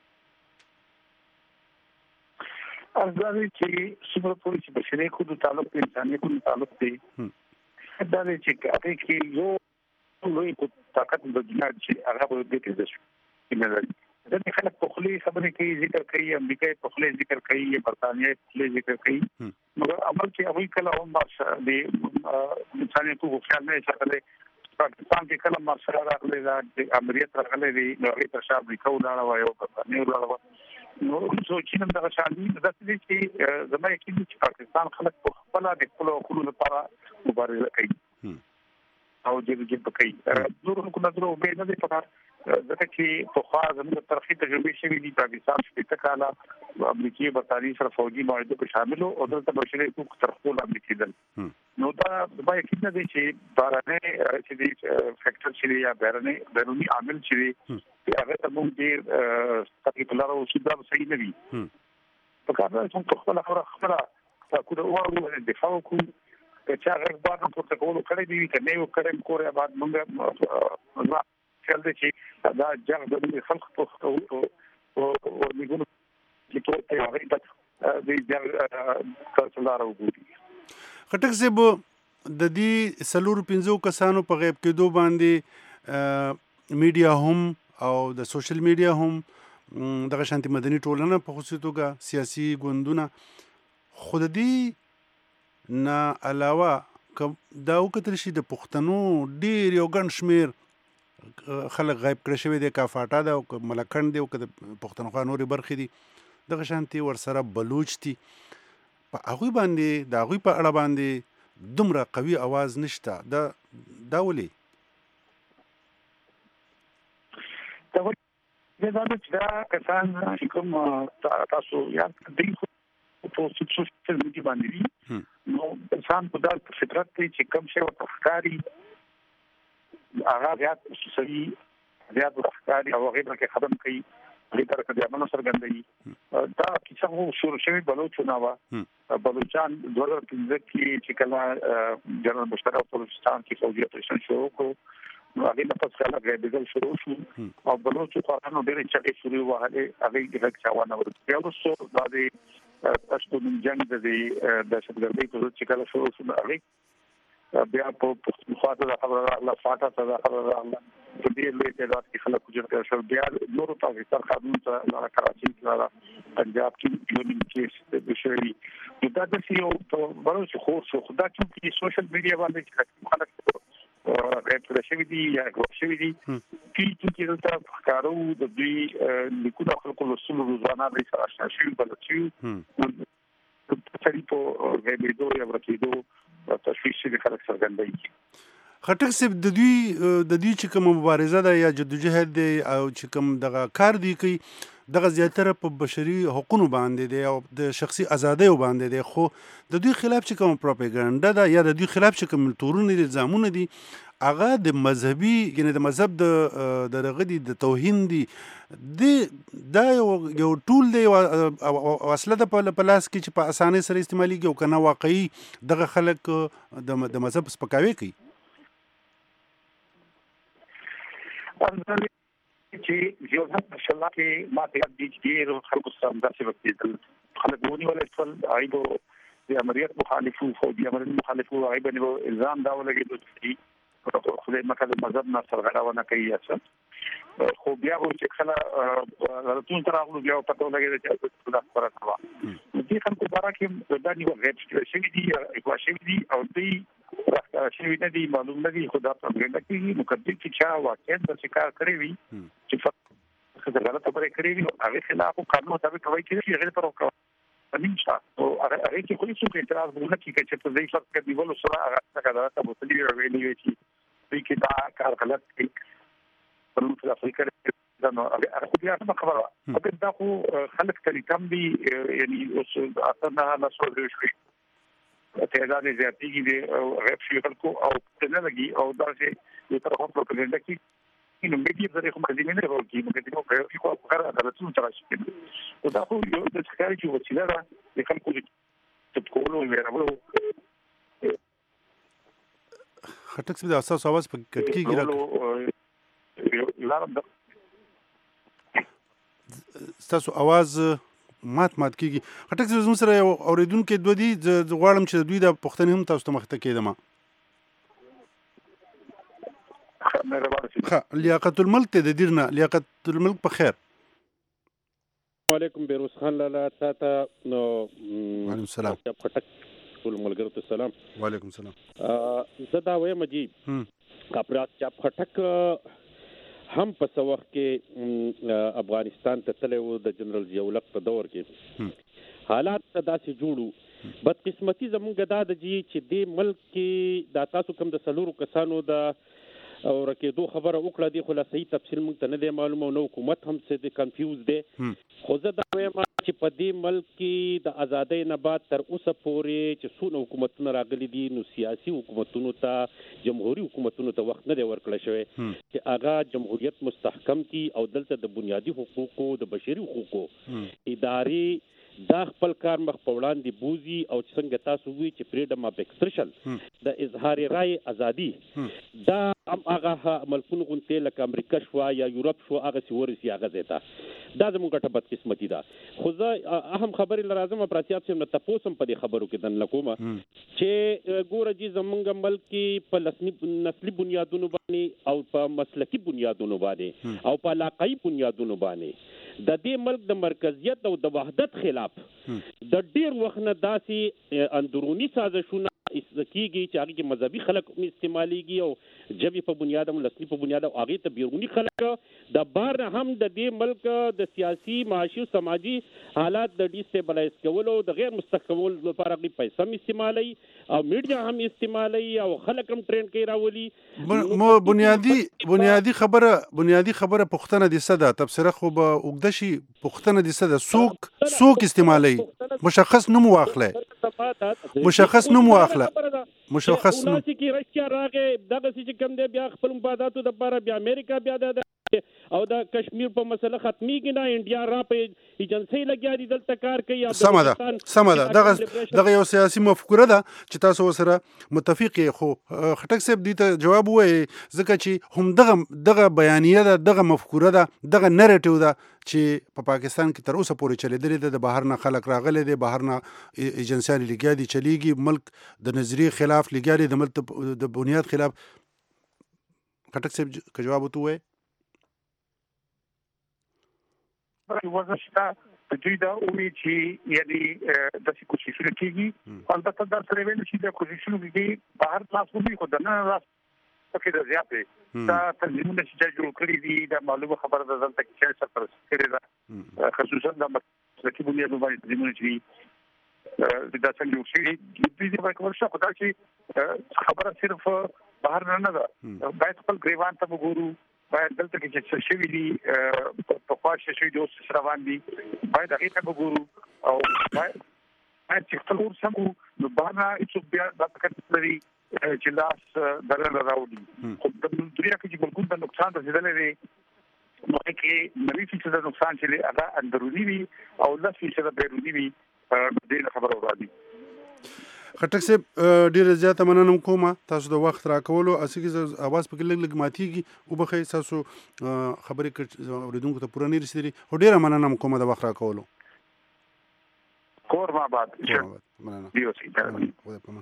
K: ازادي چې څومره پوری چې بشري حقوقو تعلق د انساني حقوقو تعلق دی دا چې هغه کې یو لوی طاقت د دنیا چې هغه په دې کې ده چې د خلک په خلی خبرې کوي ذکر کوي امریکا په خلی ذکر کوي برتانیې په خلی ذکر کوي مګر عمل کې هغه کله هم مارشه د انساني حقوقو خیال نه ساتل پاکستان کې کله مارشه راغلي د امریت راغلي دی نو هغه تر شابه امریکا ولاړ و یو برتانیې ولاړ نو څو چې نن دغه شان دي د دې چې زما یقین چې پاکستان خلک په خپل د خپل حقوقو لپاره مبارزه کوي او دې دې پکې نور کو نظر او به نه پکار ځکه چې په خوا زموږ ترخی تجربه شوی دی پاکستان شپږ کاله امریکای برتانیې سره فوجي معاهده کې شامل او دلته بشري حقوق تر خپل امریکای دل نو دا د یقین دی چې بارانه چې دی فیکټر چې یا بیرونی بیرونی عامل چې هغه ته موږ ډیر تقریبا لاره او سیده صحیح نه وي په کار نه څنګه خپل خبره خبره کوو او دفاع کوو چې هغه باندې په ټکولو کړی دی چې نه یو کړم کوریا بعد موږ خیال دی چې دا جنگ د خلق په او او نیګونو چې ټول ته هغه د دې جنگ تاسو لاره وګوري
F: خټک صاحب د دې سلور پنځو کسانو په غیب کې دوه باندې میډیا هم او د سوشل میډیا هم دغه شانتي مدني ټولنه په خصوصي توګه سیاسي ګوندونه خود دې نه علاوه دا وکتل شي د پښتنو ډیر یو ګڼ شمیر خلک غیب کړی شوی دی کا فاټا ده او ملکند دی او د پښتونخوا نورې برخې دي دغه شانتي ورسره بلوچ دي په هغوی باندې د هغوی په اړه باندې دومره قوي اواز نشته دا دا ولې
K: دا ولې دا چې کسان چې کوم تاسو یاد کړئ په سوشل میډیا باندې نو انسان په داسې فطرت کې چې کوم شی ورته ښکاري هغه زیات صحیح زیات ورخکاري او هغه کې خدمت کوي هغه تر کده امنو سرګندوي دا کیسه مو شروع شوی بلوچونه وا بلوچستان دوه هزار پنځه کې چې کله جنرال مشترک بلوچستان کې فوجي اپریشن شروع کو نو هغه په پس کله غیبل شروع شو او بلوچ قانون ډېر چې شروع وهله هغه د ځوانو ورته یو څو د دې تاسو د جنگ د دهشتګردۍ په چې کله شروع شو هغه بیا په خاطر د خبره الله فاټه ته خبره الله د دې لوی تعداد کې خلک جوړ شو بیا نور پاکستان قانون ته لاره کراچي کې پنجاب کې یونین کې د شری دا د سیو په ورو خو خو خدا چې سوشل میډیا باندې خلک غیر شوی دي یا غوښ شوی دي چې چې د کارو د دوی لیکونه خلکو له سلو روزانه د سره آشنا شوي بلچي په غیبې دوه یا ورکېدو تشویش دي خلک څرګندوي
F: خټک صاحب د دوی د دوی چې کوم مبارزه ده یا جدوجهد دی او چې کوم دغه کار دی کوي دغه زیاتره په بشري حقوقو باندې دی او د شخصي ازادۍ باندې دی خو د دوی خلاف چې کوم پروپاګاندا ده یا د دوی خلاف چې کوم تورونه دي ځامونه دي هغه د مذهبي یعنی د مذهب د دغه دي د توهین دي دا یو ټول دی اصله د پلاس کې چې په اسانه سره استعماليږي او کنه واقعي دغه خلک د مذهب سپکاوي کوي
K: چې یو ځل په شلا کې ما ته د دې خلکو سره داسې وکړل خلک ونی ولې ټول ایبو د امریت مخالفو او د امریت مخالفو ایبو نو الزام دا ولګي چې خدای مکه د مذهب نه سرغړونه کوي اصل خو بیا و چې کله راټول تر هغه بیا په توګه لګي چې دا خبره کړه دې خلکو لپاره کې دا نیو غیب شوی دي او شوی دي او دې راځي شوی نه دي معلوم نه دي خدا په ګنده کې مقدم چې چا واقعا د شکار کړی وي چې څه غلطه پرې کړی وي هغه خلاف قانون مطابق کوي چې غیر پر وکړه نشته او هغه کې خو هیڅ اعتراض نه کوي چې په دې شرط کې دیول سره هغه څنګه دا په تلوي ویلي چې دې کې دا کار غلط دی په نوم افریقا دا نو هغه خو بیا څه خبره اګه دا خو خلک ترې کم دي یعنی اوس اصلا نه مسول شي تعداد زیاتېږي دي او غیر شي خلکو او څنګه لګي او دا چې یو طرف په پرېنده کې نو مېډیا زره کوم ځینې نه ورګي موږ دې نو په یو کار عدالتونو تر شي او دا خو یو د ښکاري چې وسیله ده د خلکو د کولو ویرولو
F: خټک څه د اساس आवाज په کټکیږي
K: لارم
F: تاسو आवाज مات مات کیږي خټک څه زموږ سره اوریدونکو دوی غواړم چې دوی د پښتنې هم تاسو ته مخته کېدم ها لیاقت الملک ته د دیرنا لیاقت الملک په خیر
L: وعلیکم بیروز خان لالا تاته نو
F: وعلیکم السلام
L: خټک ټول ملګرو ته سلام
F: وعلیکم السلام
L: زه دا وایم جی خبره چې خټک هم په څو وخت کې افغانستان ته تللی و د جنرال ضیاء الحق په دور کې حالات داسې جوړو بدقسمتي زمونږ دا د جی چې دې ملک کې دا تاسو کوم د څلورو کسانو د او رکیدو خبره وکړه دی خو لا صحیح تفصیل موږ ته نه دی معلومه نو حکومت هم څه دی کنفیوز دی خو زه دا وایم چې په دې ملک کې د ازادۍ نه بعد تر اوسه پورې چې څونه حکومتونه راغلي دي نو سیاسي حکومتونو ته جمهوریت حکومتونو ته وخت نه دی ورکړل شوی چې هغه جمهوریت مستحکم کی او دلته د بنیادي حقوقو د بشري حقوقو ادارې دا خپل کار مخ په وړاندې بوزي او څنګه تاسو وی چې فریډم اف ایکسپریشن د اظهار رائے ازادي دا هم هغه ملکونو غونټه لکه امریکا شو یا یورپ شو هغه سورسي هغه زیاته دا زموږ ته بد قسمتي ده خو زه اهم خبرې لازم پراتیاب سم نه تاسو هم په دې خبرو کې دن لکومه چې ګوره جی زمونږ ملک کې په نسلي بنیادونو باندې او په مسلکي بنیادونو باندې او په علاقايي بنیادونو باندې د دې ملک د مرکزیت او د وحدت خلاف د ډیر وخت نه داسي اندرونی سازشونه کیږي چې هغه کې مذهبي خلک استعماليږي او جبي په بنیاد او لسنی په بنیاد او هغه ته بیرونی خلک د بار هم د دې ملک د سیاسي معاشي او سماجي حالات د ډیسټیبلایز کولو د غیر مستحکمول لپاره غي پیسې هم استعمالي او میډیا هم استعمالي او خلک هم ټرند کوي راولي
F: مو بنیادی بنیادی خبره بنیادی خبره پښتنه دي صدا تفسیره خو به وګد شي پښتنه دي صدا سوق سوق استعمالي مشخص نوم واخله مشخص نوم واخله مشخص نوم
L: چې رښتیا راغې دغه چې کوم دی بیا خپل مفاداتو د لپاره بیا امریکا بیا د او د کشمیر په مسله ختميږي نه انډیا را په ایجنسی لګیا دي دلته کار کوي
F: سمه ده سمه ده دغه دغه یو سیاسي مفکوره ده چې تاسو سره متفق یې خو خټک صاحب دې ته جواب وایي ځکه چې هم دغه دغه بیانیه ده دغه مفکوره ده دغه نریټیو ده چې په پاکستان کې تر اوسه پورې چلیدلې ده د بهر نه خلک راغلي دي بهر نه ایجنسیان لګیا دي چلیږي ملک د نظریې خلاف لګیا دي د ملک د بنیاد خلاف خټک صاحب که جواب وته وایي
K: وزشتا په دوی دا اومي چې یعنی د څه کوششونه کیږي البته دا سره ویل چې د کوششونو کې بهر خلاص وي خو د نه راس پکې د زیاتې دا تنظیمونه چې جوړ کړی دي دا معلومه خبره ده دلته کې څه پر کړی ده خصوصا د مسلکي بنیاد باندې تنظیمونه چې دا څنګه یو شی د دې په کومه څه خدای چې خبره صرف بهر نه ده باید خپل ګریوان ته وګورو باید دلته کې چې شوی دي په خواشه شوی دي اوس سره باندې باید هغه ته وګورو او باید چې خپل ورسمو نو باندې چې بیا د پکې لري چې لاس درل راوړي خو د دنیا کې چې ګل د نقصان رسیدلې نو کې نوې فیصد د نقصان چې هغه اندرونی وي او لس فیصد بیرونی وي د خبرو راځي
F: خټک صاحب ډیره زیاته مننه کوم تاسو د وخت راکولو اساسي اواز پکې لګ لګ ماتيږي او بخې تاسو خبرې اوریدونکو ته پوره نه رسیدلی او ډیره مننه کوم د وخت راکولو
K: کور ما بعد
F: مننه دیو سي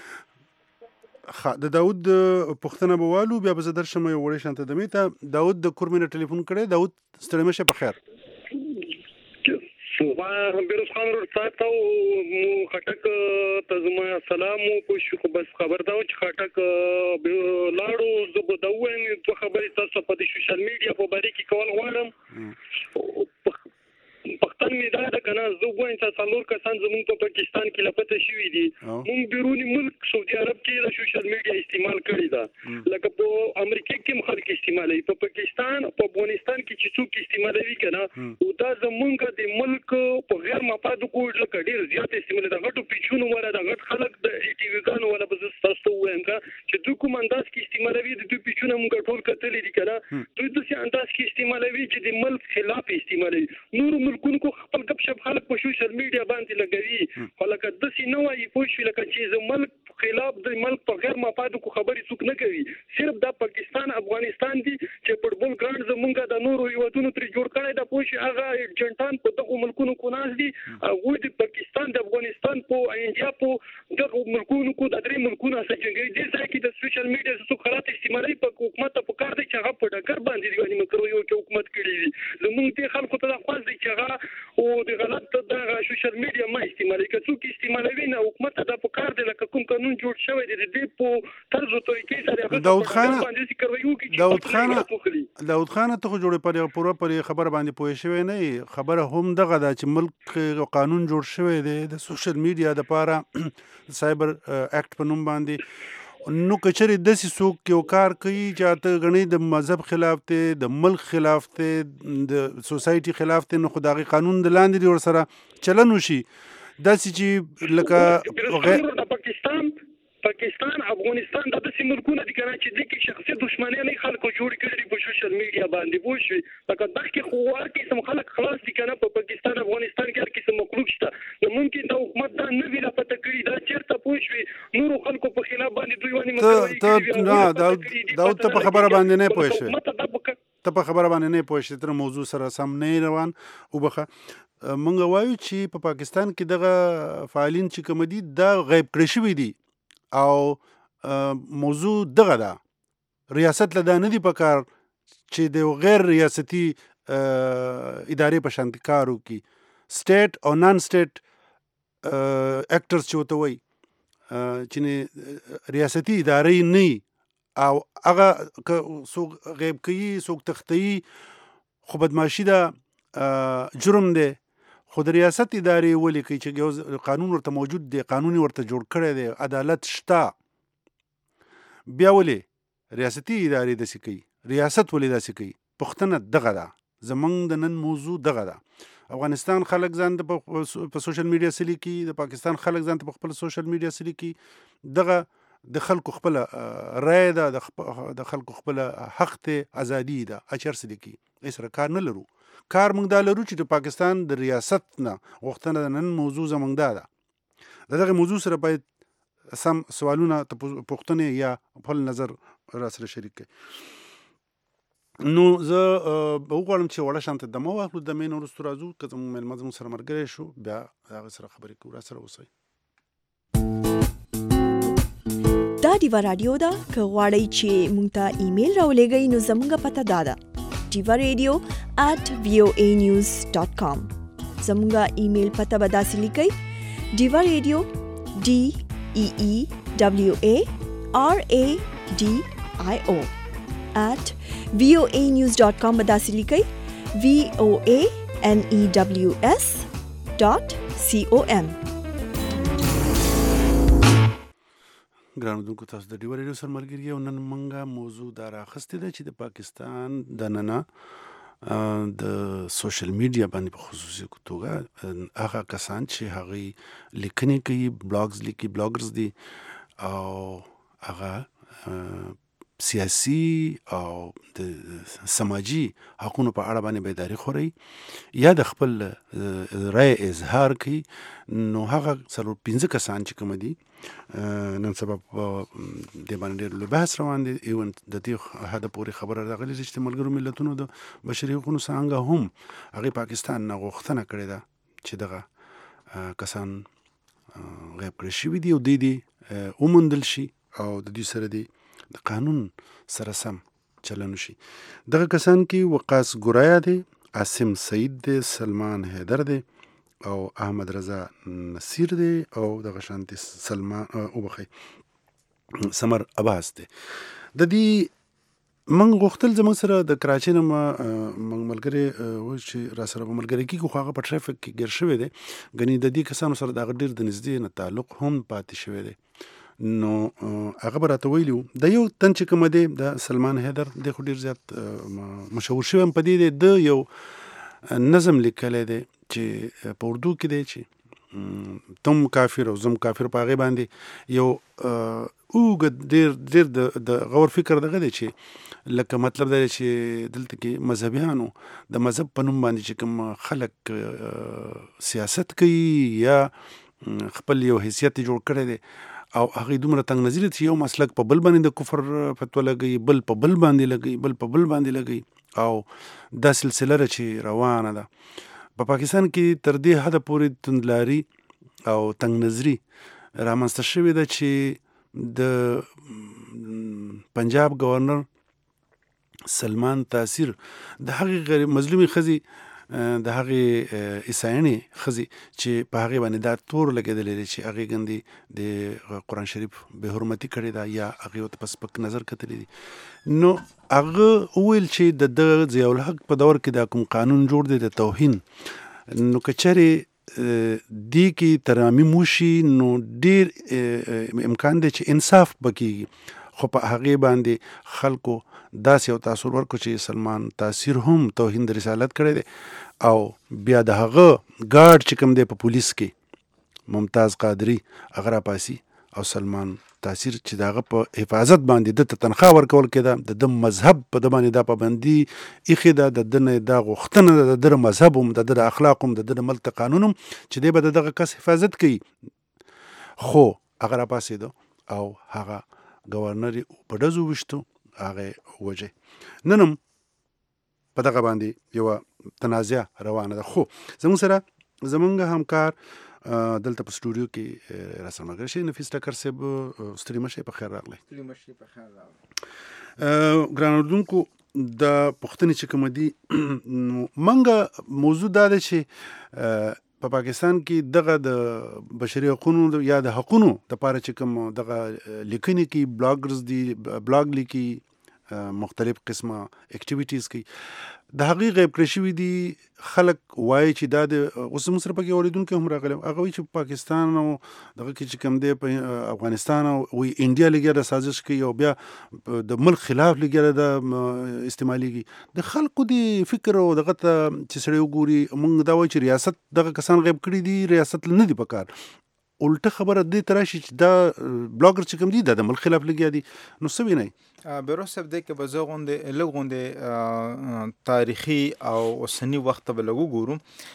F: خا د داود پښتنه بوالو بیا به زدر شمه وړې شانته دمه ته داود د کورمنه ټلیفون کړي داود ستړي مشه په خیر
M: صبح بیروز خان ورته او خټک تزما سلام کو شو بس خبر دا چې خټک لاړو زه به دا وایم ته خبرې تاسو په سوشل میډیا په باندې کې کول غواړم پښتون می دا د کنه زه وایم چې څلور کسان زموږ په پاکستان کې لپته شوي دي موږ بیرونی ملک سعودي عرب کې د سوشل میډیا استعمال کړی دا لکه په امریکا کې خلک استعمالوي په پاکستان په افغانستان کې چې څوک استعمالوي کنه او دا زمونږ د ملک په غیر مفاد کو لکه ډیر زیات استعمال د غټو پیچونو ولا د غټ خلک د ټي وی ګانو ولا بز تاسو وایم کا چې دوی کوم انداز کې استعمالوي د دوی پیچونو موږ ټول کتلې دي کنه دوی د څه انداز کې استعمالوي چې د ملک خلاف استعمالوي نور ملکونو کو خپل کپ شپ خلک په سوشل میډیا باندې لګوي ولکه د سې نو وايي پوه شو لکه چې د ملک خلاف د ملک په غیر مفاد کو خبرې څوک نه کوي صرف د پاکستان افغانستان دي چې فټبال ګراوند زمونږ د نورو یوتونو تر جوړ کړی د پوه شو هغه جنټان په دغه ملکونو کو ناز دي هغه د پاکستان د افغانستان په انډیا په دغه ملکونو کو د درې ملکونو سره جنګي دي چې د سوشل میډیا څخه خراب استعمالي په حکومت په کار دي چې هغه په ډګر باندې دی غوښنه مکرو یو چې حکومت کړی دي زموږ ته خلکو ته خاص دي چې هغه او د غلط د سوشل میډیا ما استعمالي کڅو استعمالوي نه حکومت ته په کار دي لکه کوم قانون جوړ شوی دی د دې په طرز او طریقې سره
F: داود خان داود خان داود خان ته جوړ پر پوره پر خبر باندې پوه شوی نه خبره هم دغه د چې ملک قانون جوړ شوی دی د سوشل میډیا د لپاره سایبر اکټ په نوم باندې نو کچری د سې یو کار کوي چې ته غنی د مذهب خلاف ته د ملک خلاف ته د سوسایټي خلاف ته نو خدای قانون د لاندې دی ور سره چلن وشي د سې چې لکه
M: پاکستان پاکستان افغانستان د داسې ملکونو دي کنه چې د کې شخصي دښمنۍ نه خلکو جوړ کړي په سوشل میډیا باندې پوه شئ لکه دغه خو ورته سم خلک خلاص دي کنه په پاکستان افغانستان کې هر قسم مخلوق شته نو ممکن د حکومت دا نه ویلا پته کړی دا چیرته پوه شئ نور خلکو په خلاف باندې دوی ونی
F: مکوي ته نه دا دا ته په خبره باندې نه پوه شئ ته په خبره باندې نه پوه شئ تر موضوع سره سم نه روان او بخه مونږ وایو چې په پاکستان کې دغه فعالین چې کوم دي دا غیب کړی شوی دي او موضوع دغه ده ریاست له دا نه دی پکار چې د غیر ریاستي ادارې په شان کار وکړي سټیټ او نان سټیټ اکټرز چې وته وایي چې ریاستي ادارې نه او هغه څوک غیب کوي څوک تختی خو بدمعشي ده جرم دی خو د ریاست ادارې ولې کوي چې قانون ورته موجود دی قانون ورته جوړ کړی دی عدالت شته بیا ولې ریاستي ادارې داسې کوي ریاست ولې داسې کوي پوښتنه دغه ده زمونږ د نن موضوع دغه ده افغانستان خلک ځان ته په سوشل میډیا سلی کی د پاکستان خلک ځان ته په خپل سوشل میډیا سلی کی دغه د خلکو خپل رای ده د خلکو خپل حق ته ازادي ده اچر سلی کی ایسره کار نه لرو کار موږ دا لرو چې د پاکستان د ریاست نه غوښتنه د نن موضوع زموږ دا ده د دغه موضوع سره باید سم سوالونه پوښتنې یا خپل نظر را سره شریک کړئ نو زه به وغواړم چې وړه شانته دمه واخلو دمې نه وروسته راځو که زموږ میلمه زموږ سره ملګری شو بیا هغه سره خبرې کوو را سره اوسئ
A: دا ډیوه راډیو ده که غواړئ چې مونږ ته ایمیل راولېږئ نو زموږ پته دا ده diva radio at voa news dot com زموږ ایمیل پته به داسې لیکئ diva radio d e e w a r a d i o at voa news dot com به داسې لیکئ v o a n e w s dot com
F: ګرانو دونکو تاسو د ډیوه ریډیو سره ملګري یو نن منګه موضوع دا راخستې ده چې د پاکستان د ننه د سوشل میډیا باندې په خصوصي توګه هغه کسان چې هغه لیکنې کوي بلاګز لیکي بلاګرز دي او هغه سیاسي او د سماجي حقوقو په اړه باندې بیداری خوري یا د خپل رائے اظهار کوي نو هغه څلور پنځه کسان چې کوم دي نن سبا د باندې له بحث روان دي ایون د دې هدا پوری خبره راغلي چې ملګرو ملتونو د بشري حقوقو څنګه هم هغه پاکستان نه غوښتنه کړې ده چې دغه کسان غیب کړی شوي دي او د دې وموندل شي او د دې سره دی د قانون سره سم چلن شي دغه کسان کې وقاص ګرایا دی عاصم سعید دی سلمان حیدر دی او احمد رضا نصیر دی او دغه شانتي سلمان او بخي سمر عباس دی د دې موږ غوښتل زموږ سره د کراچۍ نه موږ ملګري و چې را سره به ملګري کېږو، خو هغه په ټرافیک کې ګیر شوی دی. ګنې د دې کسانو سره د هغه ډېر د نږدې نه تعلق هم پاتې شوی دی. نو هغه به راته ویلي وو د یو تن چې کومه دی د سلمان حیدر دی، خو ډېر زیات مشهور شوی هم په دې دی. د یو نظم لیکلی دی چې په اردو کې دی چې تم کافر او زم کافر، په هغې باندې یو اوږد ډېر ډېر د غور فکر دغه دی چې لکه مطلب دا دی چې دلته کې مذهبیانو د مذهب په نوم باندې چې کوم خلک سیاست کوي یا خپل یو حیثیت جوړ کړی دی او هغې دومره تنګ نظري چې یو مسلک په بل باندې د کفر فتوا لګوي، بل په بل باندې لګوي، بل په بل باندې لګوي، او دا سلسله ده چې روانه ده. په پاکستان کې تر دې حده پورې توندلاري او تنګ نظري رامنځته شوې ده چې د پنجاب گورنر سلمان تاثیر د هغې غیر مظلومي ښځې، د هغې عیسایانې ښځې چې په هغې باندې دا تور لګېدلی دی چې هغې ګندې د قرآن شریف بې حرمتي کړې ده یا هغې ورته په سپک نظر کتلی دي. نو هغه وویل چې د د ضیاءالحق په دور کې دا کوم قانون جوړ دی د توهین، نو که چېرې دې کې ترامیم وشي نو ډېر امکان دی چې انصاف وکړي. خو په هغې باندې خلکو داسې یو تاثر ورکړو چې سلمان تاثیر هم توهین د رسالت کړی دی. او بیا د هغه ګارډ چې کوم دی په پولیس کې ممتاز قادري هغه راپاسي او سلمان تاثیر چې د هغه په حفاظت باندې د ته تنخواه ورکول کېده، د ده مذهب په ده باندې دا پابندي ایښې ده، د ده نه دا غوښتنه ده د ده مذهب هم، د ده د اخلاق هم، د ده د ملک قانون هم چې دی به د دغه کس حفاظت کوي. خو هغه راپاسېده او هغه گورنر یې په ډزو ویشتو، هغه یې وجه. نن هم په دغه باندې یوه تنازع روانه ده. خو زموږ سره زموږ همکار دلته په سټوډیو کې را سره ملګری شي نفیس ټکر صاحب، ستړي مه شئ، په خیر راغلی.
N: ستړي مه شئ، په خیر راغلی.
F: ګران اردونکو، د پوښتنې چې کومه دي موږ موضوع دا ده چې په پاکستان کې دغه د بشري حقونو یا د حقونو دپاره چې کوم دغه لیکنې کوي، بلاګرز دي، بلاګ لیکي، مختلف قسمه اکټیویټیز کوي، د هغې غیب کړی شوي دي. خلک وایي چې دا د اوس زموږ سره پکې اورېدونکي هم راغلی، هغه وایي چې پاکستان او دغه کې چې کوم دی په افغانستان او وایي انډیا لګیا د سازش کوي او بیا د ملک خلاف لګیا د استعمالیږي. د خلکو د فکر او دغه ته چې سړی وګوري، موږ دا وایو چې ریاست دغه کسان غیب کړي دي، ریاست نه دي په کار. الټه خبره دې ته راشي چې دا بلاګر چې کوم دي دا د ملک خلاف لګیا دي. نو څه وینئ؟
N: بیروز صاحب دی که به زه غوندې لږ غوندې تاریخي او اوسني وخت ته به لږ وګورو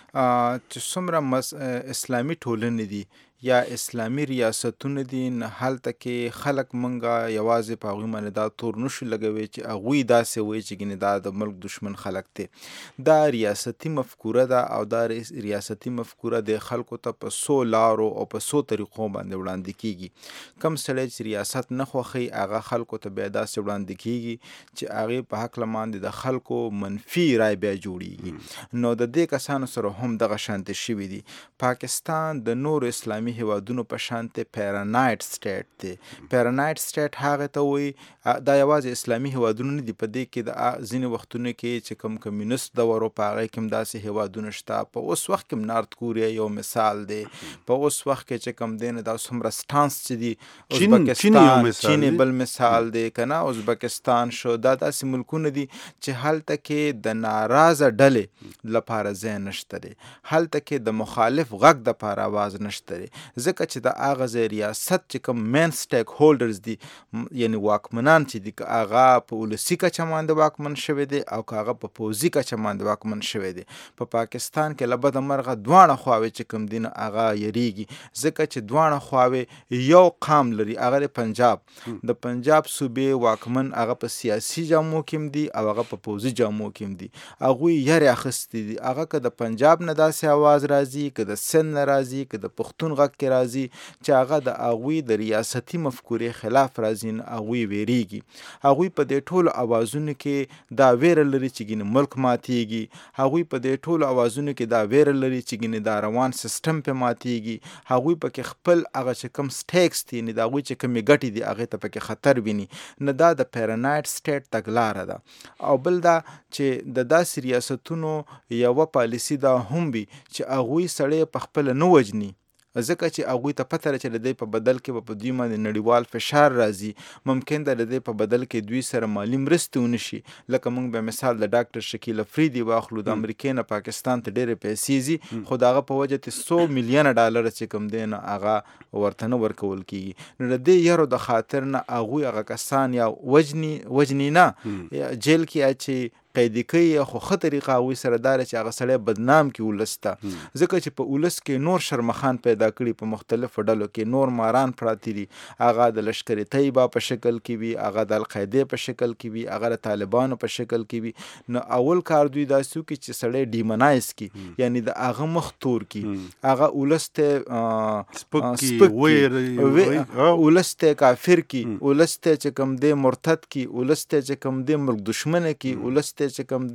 N: چې څومره اسلامي ټولنې دي یا اسلامي ریاستونه دي، نه هلته کې خلک منګه یوازې په هغوی باندې دا تور نشو لګوي چې هغوی داسې وایي چې ګینې دا د ملک دشمن خلک دي. دا ریاستي مفکوره ده او دا ریاستي مفکوره د خلکو ته په څو لارو او په څو طریقو باندې وړاندې کیږي. کم سړی چې ریاست نه خوښوي هغه خلکو ته بیا داسې وړاندې کیږي چې هغې په هکله باندې د خلکو منفي رای بیا جوړیږي. نو د دې کسانو سره هم دغه شانتې شوي دي. پاکستان د نورو اسلامي هیوادونو په شانتې پیرانایډ سټیټ دی. پیرانایډ سټیټ هغه ته وایي دا یوازې اسلامي هیوادونه نه دي، په دې کې د ځینې وختونو کې چې کوم کمیونست دور و په هغې کې هم داسې هیوادونه شته. په اوس وخت کې هم نارت کوریا یو مثال دی. په اوس وخت کې چې کوم دی نه دا څومره سټانس چې دي، ازبکستان، چین بل مثال دی که نه، ازبکستان شو، دا داسې ملکونه دي چې هلته کې د ناراضه ډلې لپاره ځای نشته دی، هلته کې د مخالف غږ دپاره آواز نشته دی، ځکه چې د هغه ځای ریاست چې کوم مین سټیک هولډرز دي، یعنی واکمنان چې دي، که هغه په ولسي کچه باندې واکمن شوی دی او که هغه په پوځي کچه باندې واکمن شوی دی. په پاکستان کې له بده مرغه دواړه خواوې چې کوم دي نه هغه یریږي، ځکه چې دواړه خواوې یو قام لري، هغه د پنجاب. د پنجاب صوبې واکمن هغه په سیاسي جامو کې هم دي او هغه په پوځي جامو کې هم دي. هغوی یرې اخیستې دي. هغه که د پنجاب نه داسې اواز راځي، که د سند نه راځي، که د پښتون غږ کې راځي چې هغه د هغوی د ریاستي مفکورې خلاف راځي نه هغوی ویریږي هغوی په دې ټولو اوازونو کې دا ویره لري چې ګینې ملک ماتیږي هغوی په دې ټولو اوازونو کې دا ویره لري چې ګینې دا روان سیستم په ماتیږي هغوی پکې خپل هغه چې کوم سټیکس دي نه د هغوی چې کومې ګټې دي هغې ته پکې خطر ویني نه دا د پیرانایډ سټیټ تګلاره ده او بل دا چې د داسې ریاستونو یوه پالیسي دا هم وي چې هغوی سړی په خپله نه وجني ځکه چې هغوی ته پته ده چې د دې په بدل کې به په دوی باندې نړیوال فشار راځي ممکن ده د دې په بدل کې دوی سره مالي مرستې ونه شي لکه موږ به مثال د ډاکټر شکیل افریدي واخلو د امریکې نه پاکستان ته ډېرې پیسې ځي خو د هغه په وجه ته څو میلیونه ډالره چې کوم دی نه هغه ورته نه ورکول کېږي نو د دې یارو د خاطر نه هغوی هغه کسان یا وجني وجني نه جیل کې اچي قیدی کوي خو ښه طریقه هغوی سره دا چې هغه سړی بدنام کړي ولس ته ځکه چې په ولس کې نور شرمخان پیدا کړي په مختلفو ډلو کې نور ماران پراته دي هغه د لشکر طیبه په شکل کې وي هغه د القاعدې په شکل کې وي هغه د طالبانو په شکل کې وي نو اول کار دوی داسې وکړي چې سړی ډیمنایز کړي یعنی د هغه مخ تور کړي هغه ولس ته سپک ولس ته کافر کړي ولس ته چې کوم دی مرتد کړي ولس ته چې کوم دی ملک دشمنه کړي ولس ته چې کوم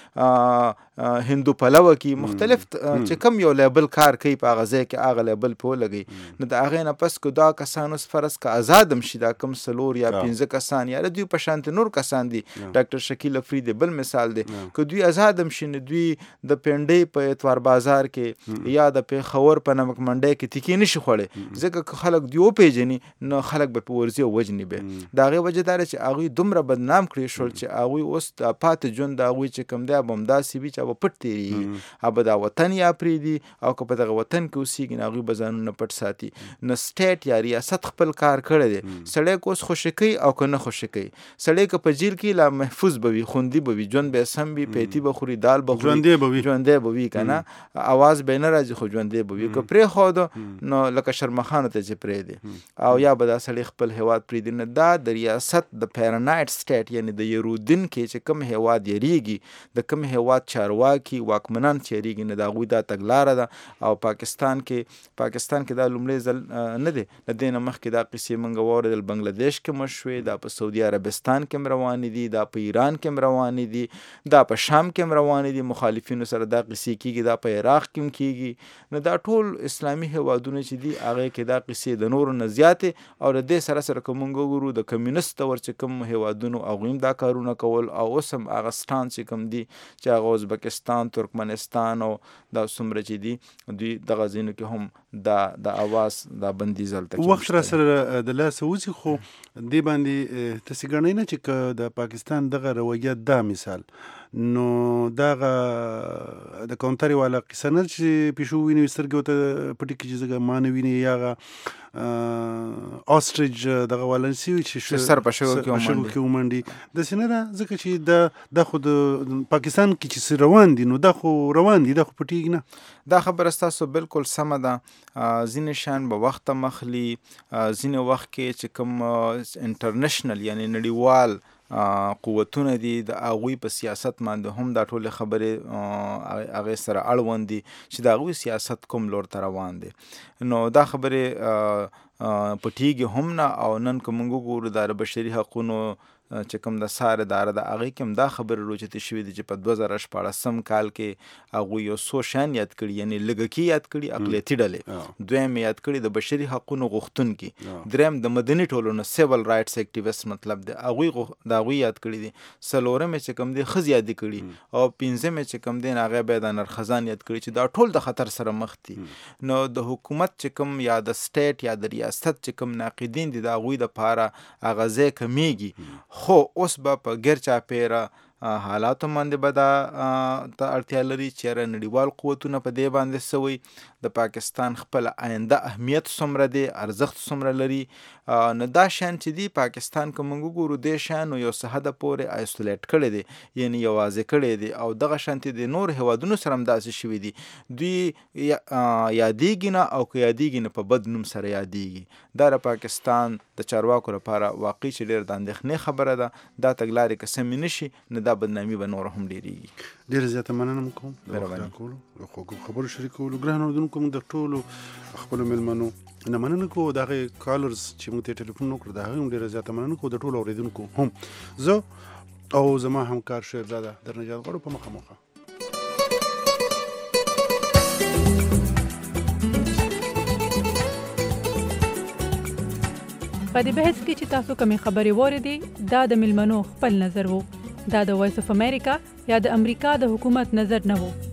N: دی هندو پلوه کې مختلف چې کوم یو لیبل کار کوي په هغه ځای کې هغه لیبل په ولګوي نو د هغې نه پس که دا کسان اوس فرض که آزاد هم شي دا کم څلور یا پنځه کسان یا د دوی په شانتې نور کسان دي ډاکټر شکیل افریدي بل مثال دی که دوی آزاد هم شي نو دوی د پنډۍ په اتوار بازار کې یا د پېښور په نمک منډۍ کې تیکې نشي خوړی ځکه که خلک دوی وپېژني نو خلک به په ورځي او وجني به د هغې وجه دا ده چې هغوی دومره بدنام کړي شول چې هغوی اوس د پاتې ژوند د هغوی چې کوم دی به همداسې وي چې هغه پټ تېرېږي هغه به دا وطن یا پرېږدي او که په دغه وطن کې اوسېږي نو هغوی به ځانونه پټ ساتي نو سټیټ یا ریاست خپل کار کړی دی سړی که اوس خوشي کوي او که نه خوشي کوي سړی که په جیل کې لا محفوظ به وي خوندي به وي ژوند به یې سم وي پیتي به خوري دال به خوري ژوندی به وي که نه اواز به یې نه راځي خو ژوندی به وي که پرېښوده نو لکه شرمخانو ته چې پرېږدي او یا به دا سړی خپل هېواد پرېږدي نو دا د ریاست د پیرانایډ سټیټ یعنې د یرودین کې چې کوم هېواد یریږي د کوم هېواد چارواکي واکمنان چې یریږي نو د هغوی دا تګلاره ده او پاکستان کې پاکستان کې دا لومړی ځل نه دی له دې نه مخکې دا قصې موږ واورېدل بنګلادیش کې هم شوې دا په سعودي عربستان کې هم روانې دي دا په ایران کې هم روانې دي دا په شام کې هم روانې دي مخالفینو سره دا قصې کېږي دا په عراق کې هم کېږي نو دا ټول اسلامي هېوادونه چې دي هغې کې دا قصې د نورو نه زیاتې او د دې سره سره که موږ وګورو د کمیونست دور چې کوم هېوادونو هغوی هم دا کارونه کول او اوس هم هغه سټان چې کوم دي چې هغه ازبکستان ترکمنستان او دا څومره چې دي دوی دغه ځایونو کې هم دا د اواز دا بندیز هلته کې
F: وخت را سره د لاسه وځي خو دې باندې تاسې ګڼئ نه چې که د پاکستان دغه رویه دا مثال نو دغه د کونترې والا قصه نه چې پیشو ویني سترګې ورته پټې کړي چې ځکه ما نه ویني یا هغه آسټریج دغه والا نسي چې
N: سر په شګو کې
F: ومنډي داسې نه ده ځکه چې دا خو د پاکستان کې چې روان دي نو دا خو روان دي دا خو پټېږي نه
N: دا خبره ستاسو بالکل سمه ده ځینې شیان به وخته مخلي ځینې وخت کې چې کوم انټرنیشنل یعنی نړیوال قوتونه دي د هغوی په سیاست باندې هم دا ټولې خبرې هغې سره اړوند دي چې د هغوی سیاست کوم لور ته روان دی نو دا خبرې پټېږي هم نه او نن که موږ وګورو د بشري حقونو چې کوم د سار اداره ده هغې کې هم دا خبرې روچتې شوې دي چې په دوه زره شپاړسم کال کې هغوی یو څو شیان یاد کړي یعنې لږکي یاد کړي اقلیتي ډلې دویم یاد کړي د بشري حقونو غوښتونکي دریم د مدني ټولنو سیول رایټس اکټیویسټ مطلب دی هغوی د هغوی یاد کړي دي څلورم یې چې کوم دی ښځې یادې کړي او پنځم یې چې کوم دی هغې بیا د نرخزان یاد کړي چې دا ټول د خطر سره مخ دي نو د حکومت چې کوم یا د سټیټ یا د ریاست چې کوم ناقدین دي د هغوی دپاره هغه ځای کمیږي خو اوس به په ګیر چاپېره حالاتو باندې به دا ته اړتیا لري چې یاره نړیوال قوتونه په دې باندې سوی د پاکستان خپل آینده اهمیت څومره دی ارزښت څومره لري نو دا شیان چې دي پاکستان که موږ وګورو دې شیانو یو څه حده پورې آیسولیټ کړی دی یعنې یوازې کړی دی او دغه شانتې د نور هېوادونو سره هم داسې شوي دي دوی یادېږي نه او که یادېږي نه په بد نوم سره یادېږي دا د پاکستان د چارواکو لپاره واقعي چې ډېر د اندېښنې خبره ده دا تګلارې که سمې نه شي نو دا بدنامي به نور هم ډیریږي.
F: ډیره زیاته مننه کوم د وخت کولو خو خبرو شریکولو ګران اورېدونکو موږ د ټولو خپلو مېلمنو نه مننه کوو د هغې کالرز چې موږ ته ټلیفون وکړو د هغې هم ډېره زیاته مننه کوو د ټولو اورېدونکو هم زه او زما همکار شیرزاده در نجات غواړو په مخه مخه
O: په دې بحث کې چې تاسو کومې خبرې واورېدې دا د مېلمنو خپل نظر و. دا د وایس اف امریکا یا د امریکا د حکومت نظر نه و.